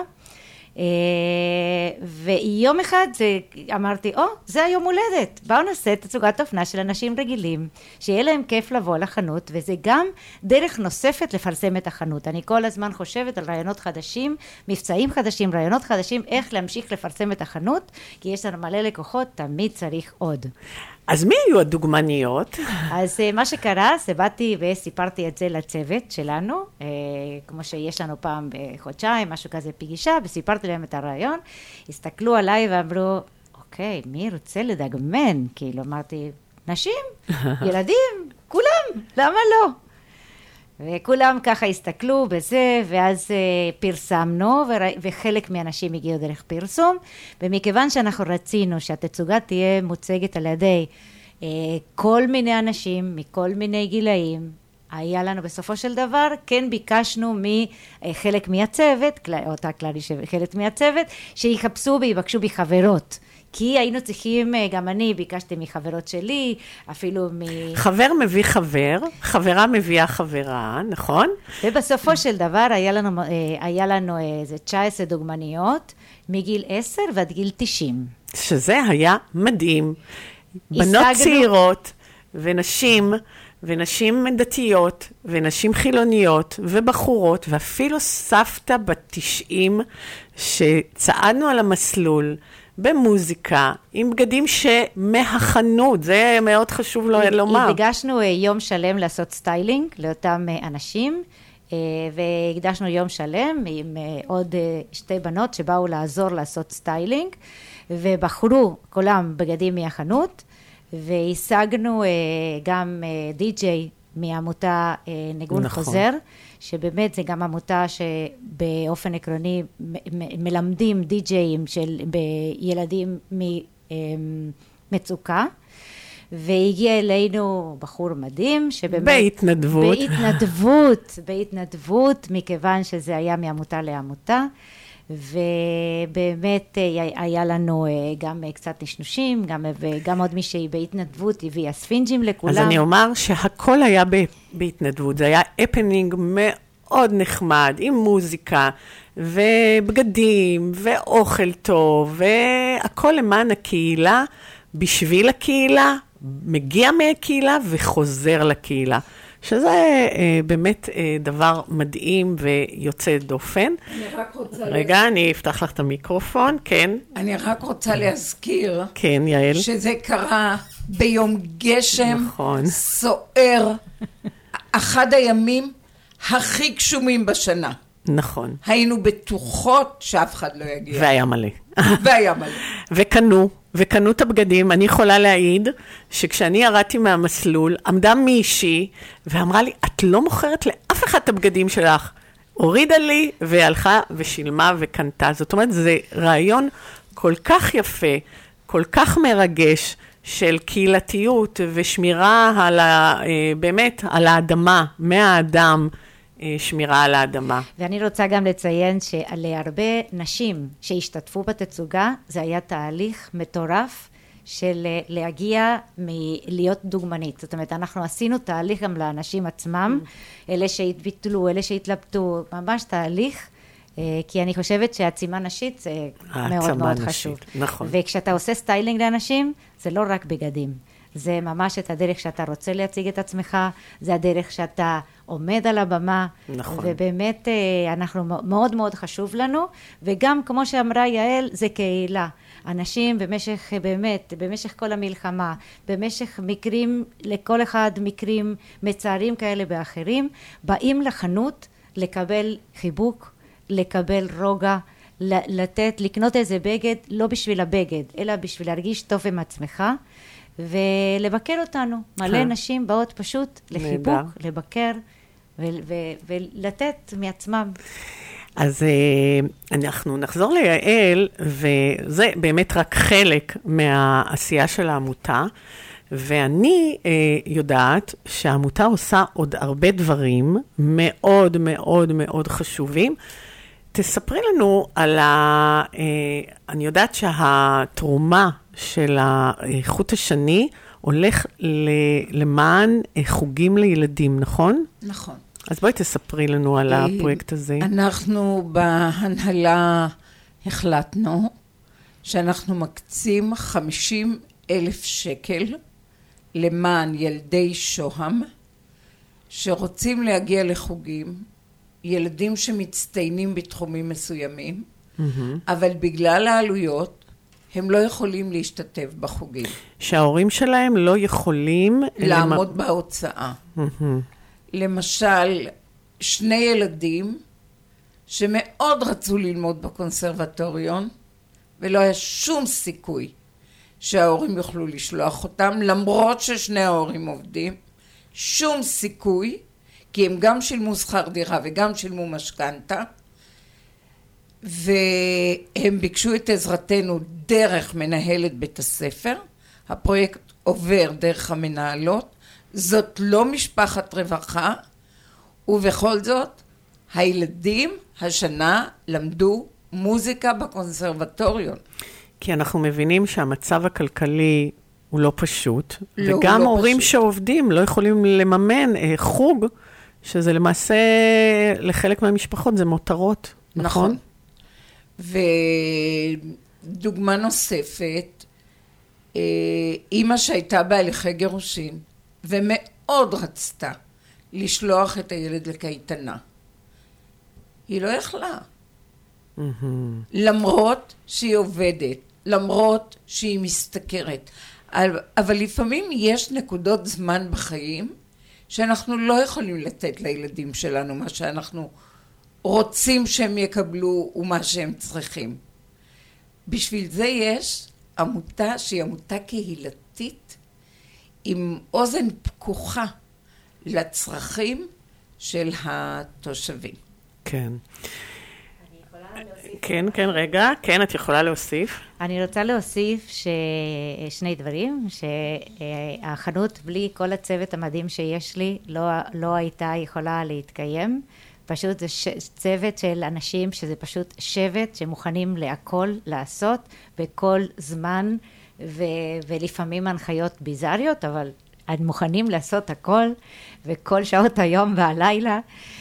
ויום אחד אמרתי, זה היום הולדת, בואו נעשה תצוגת אופנה של אנשים רגילים, שיהיה להם כיף לבוא לחנות, וזה גם דרך נוספת לפרסם את החנות. אני כל הזמן חושבת על רעיונות חדשים, מבצעים חדשים, רעיונות חדשים, איך להמשיך לפרסם את החנות, כי יש לנו מלא לקוחות, תמיד צריך עוד. אז מי היו הדוגמניות? אז מה שקרה, באתי וסיפרתי את זה לצוות שלנו, כמו שיש לנו פעם בחודשיים, משהו כזה פגישה, וסיפרתי להם את הרעיון, הסתכלו עליי ואמרו, אוקיי, מי רוצה לדגמן? כאילו, אמרתי, נשים, ילדים, כולם, למה לא? וכולם ככה הסתכלו בזה, ואז פרסמנו, וחלק מהאנשים הגיעו דרך פרסום, ומכיוון שאנחנו רצינו שהתצוגה תהיה מוצגת על ידי כל מיני אנשים, מכל מיני גילאים, היה לנו בסופו של דבר, כן ביקשנו מחלק מהצוות, אותה קלרי חלק מהצוות, שיחפשו ויבקשו בחברות. כי היינו צריכים, גם אני ביקשתי מחברות שלי, אפילו חבר מביא חבר, חברה מביאה חברה, נכון? ובסופו של דבר היה לנו איזה 19 דוגמניות, מגיל 10 ועד גיל 90. שזה היה מדהים. בנות צעירות ונשים דתיות, ונשים חילוניות, ובחורות, ואפילו סבתא בת-90, שצעדנו על המסלול, במוזיקה, עם בגדים שמהחנות, זה מאוד חשוב לומר. הקדשנו יום שלם לעשות סטיילינג לאותם אנשים, והקדשנו יום שלם עם עוד 2 בנות שבאו לעזור לעשות סטיילינג, ובחרו כולם בגדים מהחנות, והשגנו גם די-ג'יי מעמותה ניגון חוזר, שבאמת זה גם עמותה שבאופן עקרוני מלמדים די-ג'יים של ילדים ממצוקה, והגיע אלינו בחור מדהים שבאמת בהתנדבות, מכיוון שזה היה מעמותה לעמותה, ובאמת היה לנו גם קצת נשנושים, וגם עוד מישהי בהתנדבות הביאה ספינג'ים לכולם. אז אני אומר שהכל היה בהתנדבות, זה היה הפנינג מאוד נחמד, עם מוזיקה ובגדים ואוכל טוב, והכל למען הקהילה, בשביל הקהילה, מגיע מהקהילה וחוזר לקהילה. שזה באמת דבר מדהים ויוצא דופן. רגע, אני אפתח לך את המיקרופון, כן. אני רק רוצה להזכיר, כן, יעל. שזה קרה ביום גשם, נכון. סוער, אחד הימים הכי גשומים בשנה. נכון. היינו בטוחות שאף אחד לא יגיע. והיה מלא. והיה מלא. וקנו וקנו את הבגדים. אני יכולה להעיד שכשאני ירדתי מהמסלול, עמדה מישהי ואמרה לי, את לא מוכרת לאף אחד את הבגדים שלך. הורידה לי והלכה ושילמה וקנתה. זאת אומרת, זה רעיון כל כך יפה, כל כך מרגש, של קהילתיות ושמירה על באמת על האדמה, מהאדם, שמירה על האדמה. ואני רוצה גם לציין שלהרבה נשים שהשתתפו בתצוגה, זה היה תהליך מטורף של להגיע מלהיות דוגמנית. זאת אומרת, אנחנו עשינו תהליך גם לאנשים עצמם, אלה שהתביטלו, אלה שהתלבטו, ממש תהליך, כי אני חושבת שהעצימה נשית זה מאוד מאוד חשוב. נכון. וכשאתה עושה סטיילינג לאנשים, זה לא רק בגדים. זה ממש את הדרך שאתה רוצה להציג את עצמך, זה הדרך שאתה עומד על הבמה, נכון. ובאמת אנחנו מאוד מאוד חשוב לנו, וגם כמו שאמרה יעל, זה קהילה. אנשים במשך כל המלחמה, במשך מקרים, לכל אחד מקרים מצערים כאלה ואחרים, באים לחנות לקבל חיבוק, לקבל רוגע, לקנות איזה בגד, לא בשביל הבגד, אלא בשביל להרגיש טוב עם עצמך, ולבקר אותנו. מלא נשים באות פשוט לחיבוק, לבקר, ולתת מעצמם. אז אנחנו נחזור ליעל, וזה באמת רק חלק מהעשייה של העמותה, ואני יודעת שהעמותה עושה עוד הרבה דברים מאוד מאוד מאוד חשובים. תספרי לנו על אני יודעת שהתרומה של החוט השני הולך למען חוגים לילדים, נכון? נכון. אז בואי תספרי לנו על הפרויקט הזה. אנחנו בהנהלה החלטנו שאנחנו מקצים 50,000 שקל למען ילדי שוהם שרוצים להגיע לחוגים, ילדים שמצטיינים בתחומים מסוימים, אבל בגלל העלויות הם לא יכולים להשתתף בחוגים. שההורים שלהם לא יכולים לעמוד בהוצאה. למשל, 2 ילדים שמאוד רצו ללמוד בקונסרבטוריון, ולא היה שום סיכוי שההורים יוכלו לשלוח אותם, למרות ששני ההורים עובדים, שום סיכוי, כי הם גם שילמו שכר דירה וגם שילמו משכנתה, והם ביקשו את עזרתנו דרך מנהלת בית הספר. הפרויקט עובר דרך המנהלות, זאת לא משפחת רווחה, ובכל זאת הילדים השנה למדו מוזיקה בקונסרבטוריון. כי אנחנו מבינים שהמצב הכלכלי הוא לא פשוט, לא, וגם הורים פשוט. שעובדים לא יכולים לממן חוג, שזה למעשה לחלק מהמשפחות זה מותרות, נכון? ודוגמה נוספת, אמא שהייתה בהליכי גירושין, ומאוד רצתה לשלוח את הילד לקייטנה. היא לא יכלה. למרות שהיא עובדת, למרות שהיא משתכרת. אבל לפעמים יש נקודות זמן בחיים שאנחנו לא יכולים לתת לילדים שלנו מה שאנחנו רוצים שהם יקבלו ומה שהם צריכים. בשביל זה יש עמותה שהיא עמותה קהילתית עם אוזן פקוחה לצרכים של התושבים. כן. כן, כן, רגע. כן, את יכולה להוסיף. אני רוצה להוסיף שני דברים, שהחנות בלי כל הצוות המדהים שיש לי לא הייתה יכולה להתקיים. פשוט זה צוות של אנשים שזה פשוט שבט שמוכנים להכל לעשות בכל זמן ולפעמים הנחיות ביזריות, אבל הם מוכנים לעשות הכל וכל שעות היום והלילה,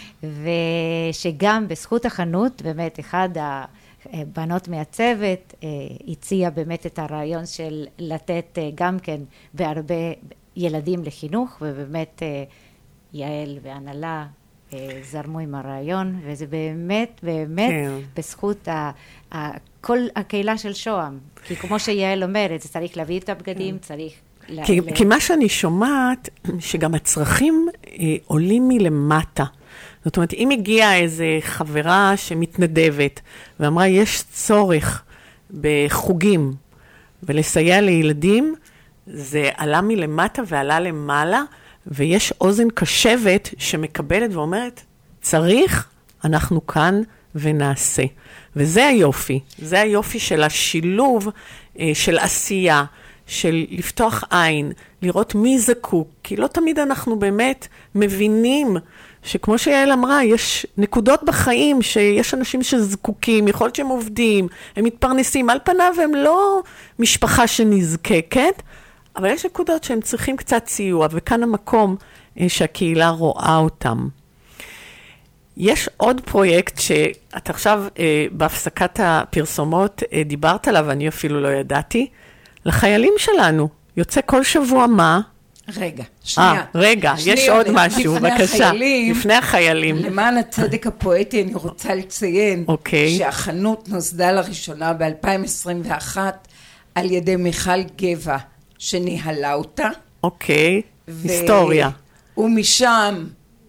ושגם בזכות החנות באמת אחד הבנות מהצוות הציע באמת את הרעיון של לתת גם כן בהרבה ילדים לחינוך, ובאמת יעל והנהלה זרמו עם הרעיון, וזה באמת כן. בזכות כל הקהילה של שוהם, כי כמו שיעל אומרת, זה צריך להביא את הבגדים, כן. צריך כי מה שאני שומעת, שגם הצרכים עולים מלמטה. זאת אומרת, אם הגיעה איזו חברה שמתנדבת, ואמרה, יש צורך בחוגים, ולסייע לילדים, זה עלה מלמטה ועלה למעלה, ויש אוזן קשבת שמקבלת ואומרת, צריך, אנחנו כאן ונעשה. וזה היופי, זה היופי של השילוב של עשייה, של לפתוח עין, לראות מי זקוק, כי לא תמיד אנחנו באמת מבינים שכמו שיעל אמרה, יש נקודות בחיים שיש אנשים שזקוקים, יכול להיות שהם עובדים, הם מתפרנסים, על פניו הם לא משפחה שנזקקת, אבל יש נקודות שהם צריכים קצת סיוע, וכאן המקום שהקהילה רואה אותם. יש עוד פרויקט שאת עכשיו בהפסקת הפרסומות דיברת עליו, ואני אפילו לא ידעתי, לחיילים שלנו. יוצא כל שבוע מה? רגע, שנייה. רגע, יש עוד משהו, בבקשה. לפני החיילים. למען הצדק הפואטי אני רוצה לציין שהחנות נוסדה לראשונה ב-2021 על ידי מיכל גבע, שניהלה אותה. אוקיי, היסטוריה. ומשם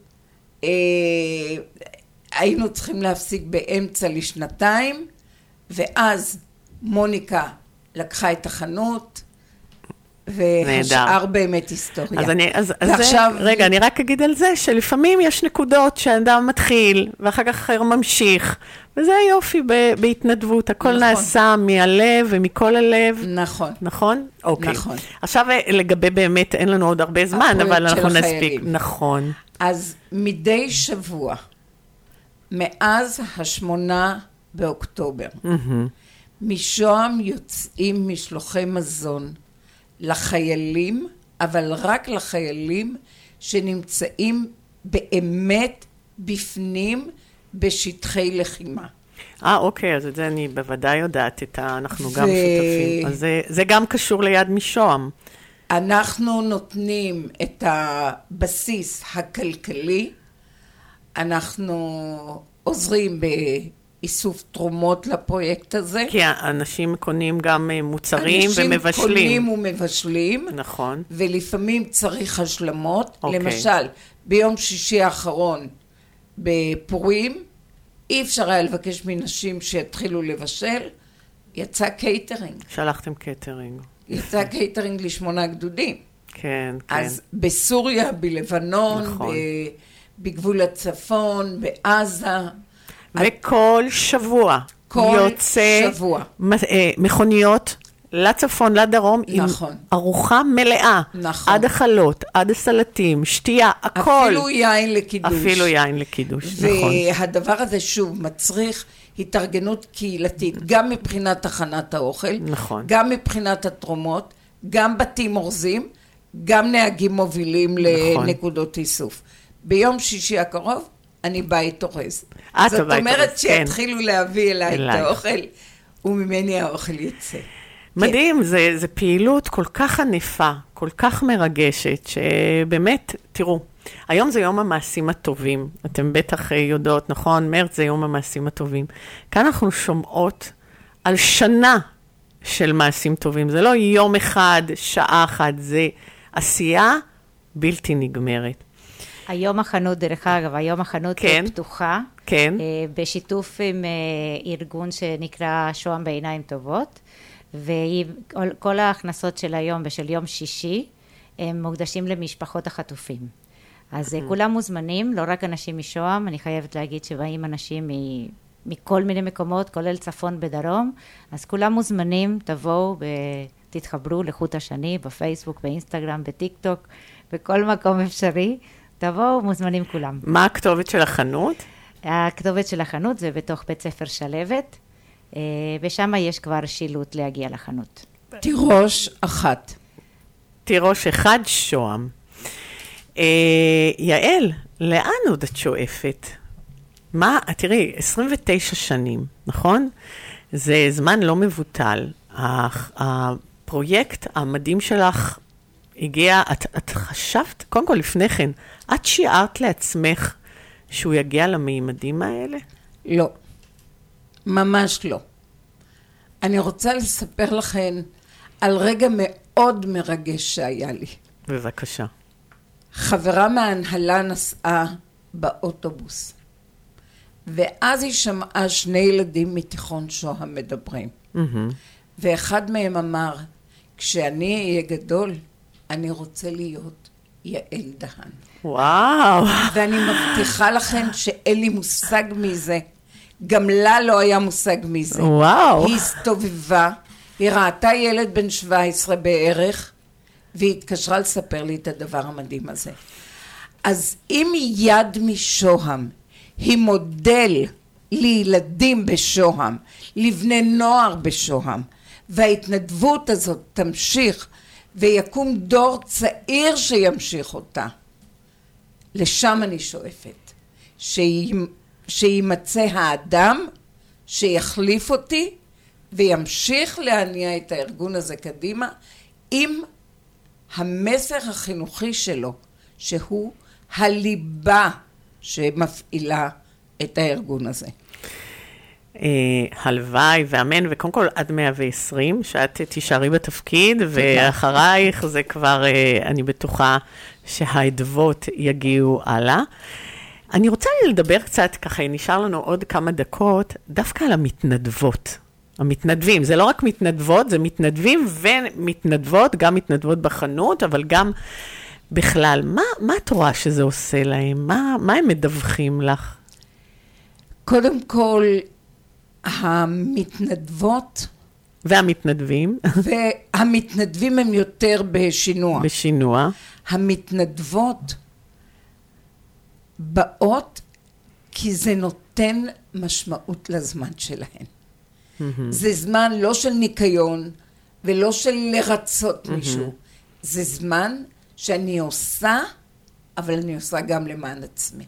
היינו צריכים להפסיק באמצע לשנתיים, ואז מוניקה לקחה את החנות, והשאר באמת היסטוריה. רגע, אני רק אגיד על זה, שלפעמים יש נקודות שהאדם מתחיל, ואחר כך אחר ממשיך, וזה היופי בהתנדבות, הכל נעשה מהלב ומכל הלב. נכון. נכון? אוקיי. עכשיו לגבי באמת, אין לנו עוד הרבה זמן, אבל אנחנו נספיק. נכון. אז מדי שבוע, מאז 8 באוקטובר, משוהם יוצאים משלוחי מזון לחיילים, אבל רק לחיילים שנמצאים באמת בפנים בשטחי לחימה. אוקיי, אז את זה אני בוודאי יודעת, אנחנו גם שותפים. אז זה גם קשור ליד משוהם. אנחנו נותנים את הבסיס הכלכלי, אנחנו עוזרים באיסוף תרומות לפרויקט הזה. כי האנשים קונים גם מוצרים ומבשלים. אנשים קונים ומבשלים. נכון. ולפעמים צריך השלמות. למשל, ביום שישי האחרון בפורים, אי אפשר היה לבקש מנשים שיתחילו לבשל, יצא קייטרינג. שלחתם קייטרינג. יצא קייטרינג ל8 גדודים. כן, כן. אז בסוריה, בלבנון, נכון. בגבול הצפון, בעזה. וכל שבוע יוצא מכוניות לצפון, לדרום, נכון. עם ארוחה מלאה. נכון. עד החלות, עד הסלטים, שתייה, הכל. אפילו יין לקידוש. אפילו יין לקידוש, נכון. והדבר הזה שוב מצריך התארגנות קהילתית, גם מבחינת הכנת האוכל, נכון. גם מבחינת התרומות, גם בתים אורזים, גם נהגים מובילים נכון. לנקודות איסוף. ביום שישי הקרוב אני בית אורז. זאת אומרת שיתחילו להביא אליי את האוכל, וממני האוכל יצא. מדהים, זה פעילות כל כך ענפה, כל כך מרגשת, שבאמת, תראו, היום זה יום המעשים הטובים, אתם בטח יודעות, נכון? מרץ זה יום המעשים הטובים. כאן אנחנו שומעות על שנה של מעשים טובים, זה לא יום אחד, שעה אחת, זה עשייה בלתי נגמרת. היום החנות, דרך אגב, היום החנות כן, פתוחה, כן. בשיתוף עם ארגון שנקרא שוהם בעיניים טובות, וכל ההכנסות של היום ושל יום שישי, הם מוקדשים למשפחות החטופים. אז כולם מוזמנים, לא רק אנשים משוהם, אני חייבת להגיד שבאים אנשים מכל מיני מקומות, כולל צפון בדרום, אז כולם מוזמנים, תבואו ותתחברו לחוט השני, בפייסבוק, באינסטגרם, בטיק טוק, בכל מקום אפשרי, תבואו, מוזמנים כולם. מה הכתובת של החנות? הכתובת של החנות זה בתוך בית ספר שלבת, ושם יש כבר שילוט להגיע לחנות. תירוש 1. תירוש 1 שוהם. יעל, לאן עוד את שואפת? מה, תראי, 29 שנים, נכון? זה זמן לא מבוטל. הפרויקט המדהים שלך הגיע, את חשבת, קודם כל לפני כן, את שיערת לעצמך שהוא יגיע למימדים האלה? לא, ממש לא. אני רוצה לספר לכם על רגע מאוד מרגש שהיה לי. בבקשה. חברה מההנהלה נסעה באוטובוס, ואז היא שמעה 2 ילדים מתיכון שוהם מדברים. ואחד מהם אמר, כשאני אהיה גדול, אני רוצה להיות יעל דהן. וואו. ואני מבטיחה לכם שאין לי מושג מזה. גם לה לא היה מושג מזה. וואו. היא הסתובבה, היא ראתה ילד בן 17 בערך, והיא התקשרה לספר לי את הדבר המדהים הזה. אז אם יד משוהם היא מודל לילדים בשוהם, לבני נוער בשוהם, וההתנדבות הזאת תמשיך ויקום דור צעיר שימשיך אותה, לשם אני שואפת, שימצא האדם שיחליף אותי וימשיך להניע את הארגון הזה קדימה עם המסר החינוכי שלו, שהוא הליבה שמפעילה את הארגון הזה. הלוואי ואמן, וקודם כל עד 120, שאת תישארי בתפקיד, ואחרייך זה כבר, אני בטוחה שהאדוות יגיעו הלאה. אני רוצה לדבר קצת, ככה נשאר לנו עוד כמה דקות, דווקא על המתנדבות. המתנדבים, זה לא רק מתנדבות, זה מתנדבים ומתנדבות, גם מתנדבות בחנות, אבל גם בכלל. מה את רואה שזה עושה להם? מה הם מדווחים לך? קודם כל, המתנדבות והמתנדבים והמתנדבים הם יותר בשינוע. המתנדבות באות כי זה נותן משמעות לזמן שלהן. זה זמן לא של ניקיון ולא של לרצות מישהו. זה זמן שאני עושה, אבל אני עושה גם למען עצמי.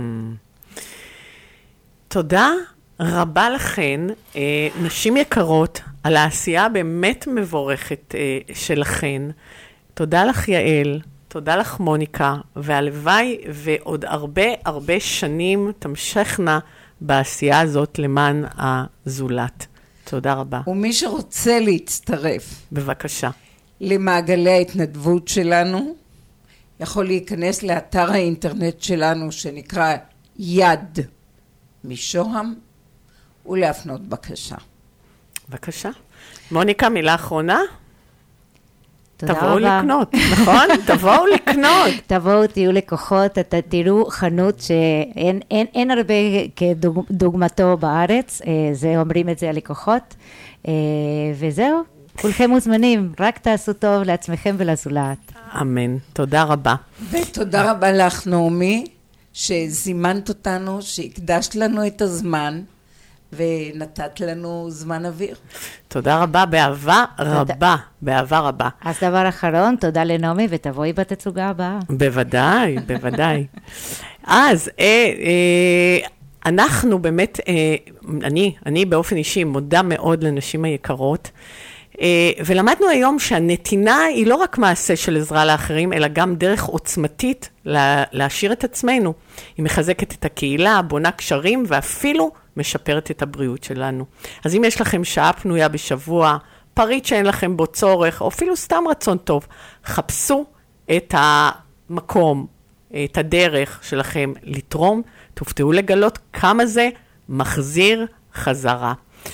תודה רבה לכן, נשים יקרות, על העשייה באמת מבורכת שלכן. תודה לך יעל, תודה לך מוניקה, והלוואי ועוד הרבה שנים תמשכנה בעשייה הזאת למען הזולת. תודה רבה. ומי שרוצה להצטרף, בבקשה, למעגלי ההתנדבות שלנו, יכול להיכנס לאתר האינטרנט שלנו שנקרא יד משוהם, ולהפנות בקשה. בבקשה. מוניקה, מילה אחרונה? תודה תבואו רבה. לקנות, נכון? תבואו לקנות. תבואו, תהיו לקוחות, אתה תראו חנות שאין הרבה כדוגמתו בארץ, זה אומרים את זה הלקוחות, וזהו, כולכם מוזמנים, רק תעשו טוב לעצמכם ולזולת. אמן, תודה רבה. ותודה רבה לך נעמי, שזימנת אותנו, שהקדשת לנו את הזמן, ונתת לנו זמן אוויר. תודה רבה, באהבה רבה, באהבה רבה. אז דבר אחרון, תודה לנעמי, ותבואי בתצוגה הבאה. בוודאי, בוודאי. אז אנחנו באמת, אני באופן אישי מודה מאוד לנשים היקרות, ולמדנו היום שהנתינה היא לא רק מעשה של עזרה לאחרים, אלא גם דרך עוצמתית להשאיר את עצמנו. היא מחזקת את הקהילה, בונה קשרים, ואפילו משפרת את הבריאות שלנו. אז אם יש לכם שעה פנויה בשבוע, פריט שאין לכם בו צורך, או אפילו סתם רצון טוב, חפשו את המקום, את הדרך שלכם לתרום, תופתעו לגלות כמה זה מחזיר חזרה.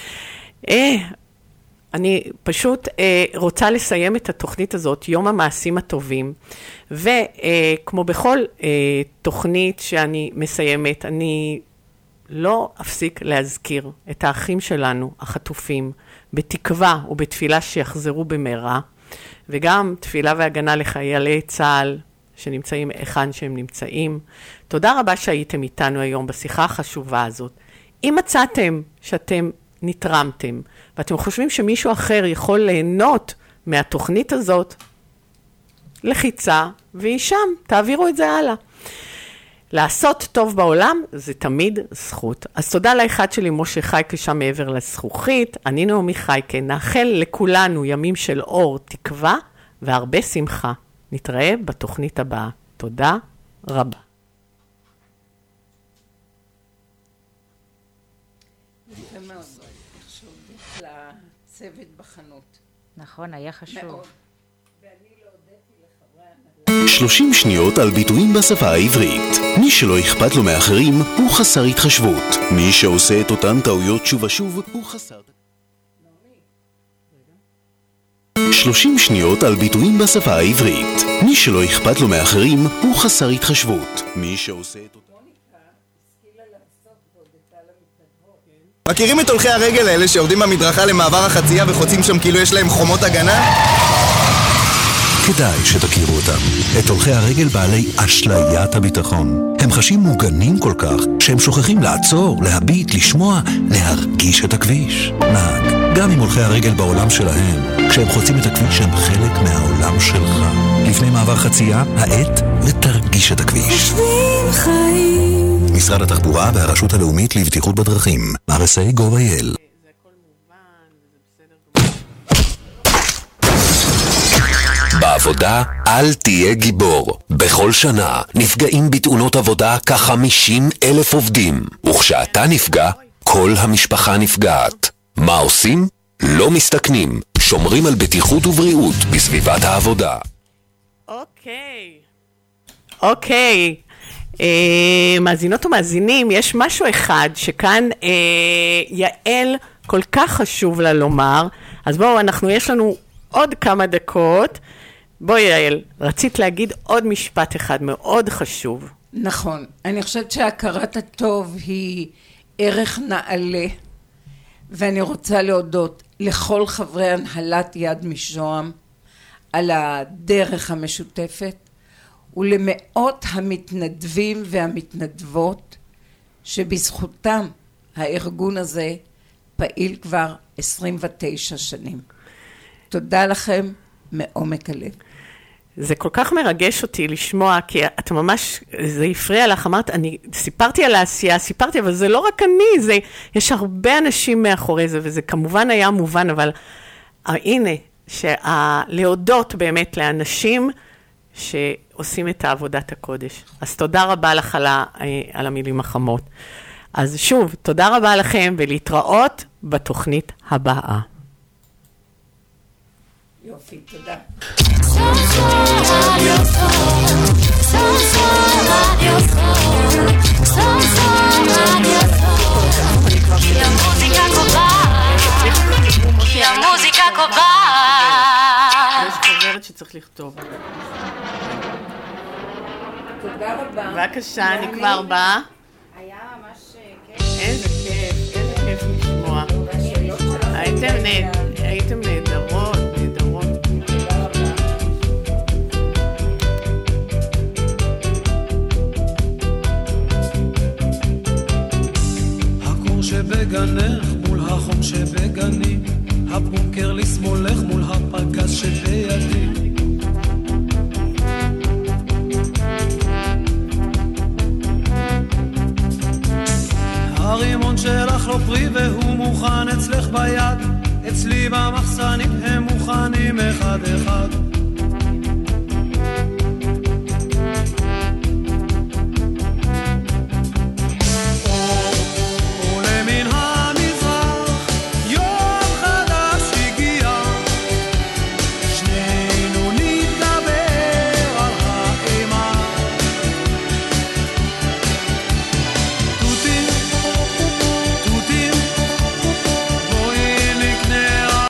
אני פשוט רוצה לסיים את התוכנית הזאת, יום המעשים הטובים, וכמו בכל תוכנית שאני מסיימת, אני לא אפסיק להזכיר את האחים שלנו, החטופים, בתקווה ובתפילה שיחזרו במהרה, וגם תפילה והגנה לחיילי צה"ל שנמצאים היכן שהם נמצאים. תודה רבה שהייתם איתנו היום בשיחה החשובה הזאת. אם מצאתם שאתם נתרמתם, ואתם חושבים שמישהו אחר יכול ליהנות מהתוכנית הזאת, לחיצה, והיא שם, תעבירו את זה הלאה. לעשות טוב בעולם זה תמיד זכות. אז תודה לאחד שלי, משה חייקה, שם מעבר לזכוכית. אני נעמי חייקה, נאחל לכולנו ימים של אור, תקווה והרבה שמחה. נתראה בתוכנית הבאה. תודה רבה. צוות בחנות. נכון, היה חשוב. 30 שניות על ביטויים בשפה העברית. מי שלא אכפת לו מאחרים הוא חסר התחשבות. מי שעושה את אותן טעויות שוב ושוב הוא חסר... 30 שניות על ביטויים בשפה העברית. מי שלא אכפת לו מאחרים הוא חסר התחשבות. מי שעושה את אותה... מכירים את הולכי הרגל האלה שיורדים במדרכה למעבר החצייה וחוצים שם כאילו יש להם חומות הגנה? כדאי שתכירו אותם. את הולכי הרגל בעלי אשליית הביטחון. הם חשים מוגנים כל כך שהם שוכחים לעצור, להביט, לשמוע, להרגיש את הכביש. נהג, גם עם הולכי הרגל בעולם שלהם, כשהם חוצים את הכביש הם חלק מהעולם שלך. לפני מעבר חצייה, העת ותרגיש את הכביש. משרד התחבורה והרשות הלאומית לבטיחות בדרכים. RSA gov.il. בעבודה אל תהיה גיבור. בכל שנה נפגעים בתאונות עבודה כ-50,000 עובדים, וכשאתה נפגע, כל המשפחה נפגעת. מה עושים? לא מסתכנים, שומרים על בטיחות ובריאות בסביבת העבודה. אוקיי. מאזינות ומאזינים, יש משהו אחד שכאן יעל כל כך חשוב לה לומר, אז בואו, יש לנו עוד כמה דקות. בואי יעל, רצית להגיד עוד משפט אחד מאוד חשוב. נכון, אני חושבת שהכרת הטוב היא ערך נעלה, ואני רוצה להודות לכל חברי הנהלת יד משוהם על הדרך המשותפת, ולמאות המתנדבים והמתנדבות שבזכותם הארגון הזה פעיל כבר 29 שנים. תודה לכם מעומק הלב. זה כל כך מרגש אותי לשמוע, כי את ממש, זה הפריע לך, אמרת, אני סיפרתי על העשייה, אבל זה לא רק אני, יש הרבה אנשים מאחורי זה, וזה כמובן היה מובן, אבל הנה, להודות באמת לאנשים שעושים את עבודת הקודש. אז תודה רבה לך על המילים החמות. אז שוב, תודה רבה לכם, ולהתראות בתוכנית הבאה. יופי, תודה. המוזיקה קובעת. יש חוברת שצריך לכתוב. תודה רבה. בבקשה, אני כבר באה. היה ממש כיף. איזה כיף לשמוע. הייתם נהדרות. הכור שבגנך מול החום שבגני, הבונקר לשמאלך מול הפגז שבידי. הרימון שלך לא פרי והוא מוכן אצלך ביד, אצלי במחסנים הם מוכנים אחד אחד.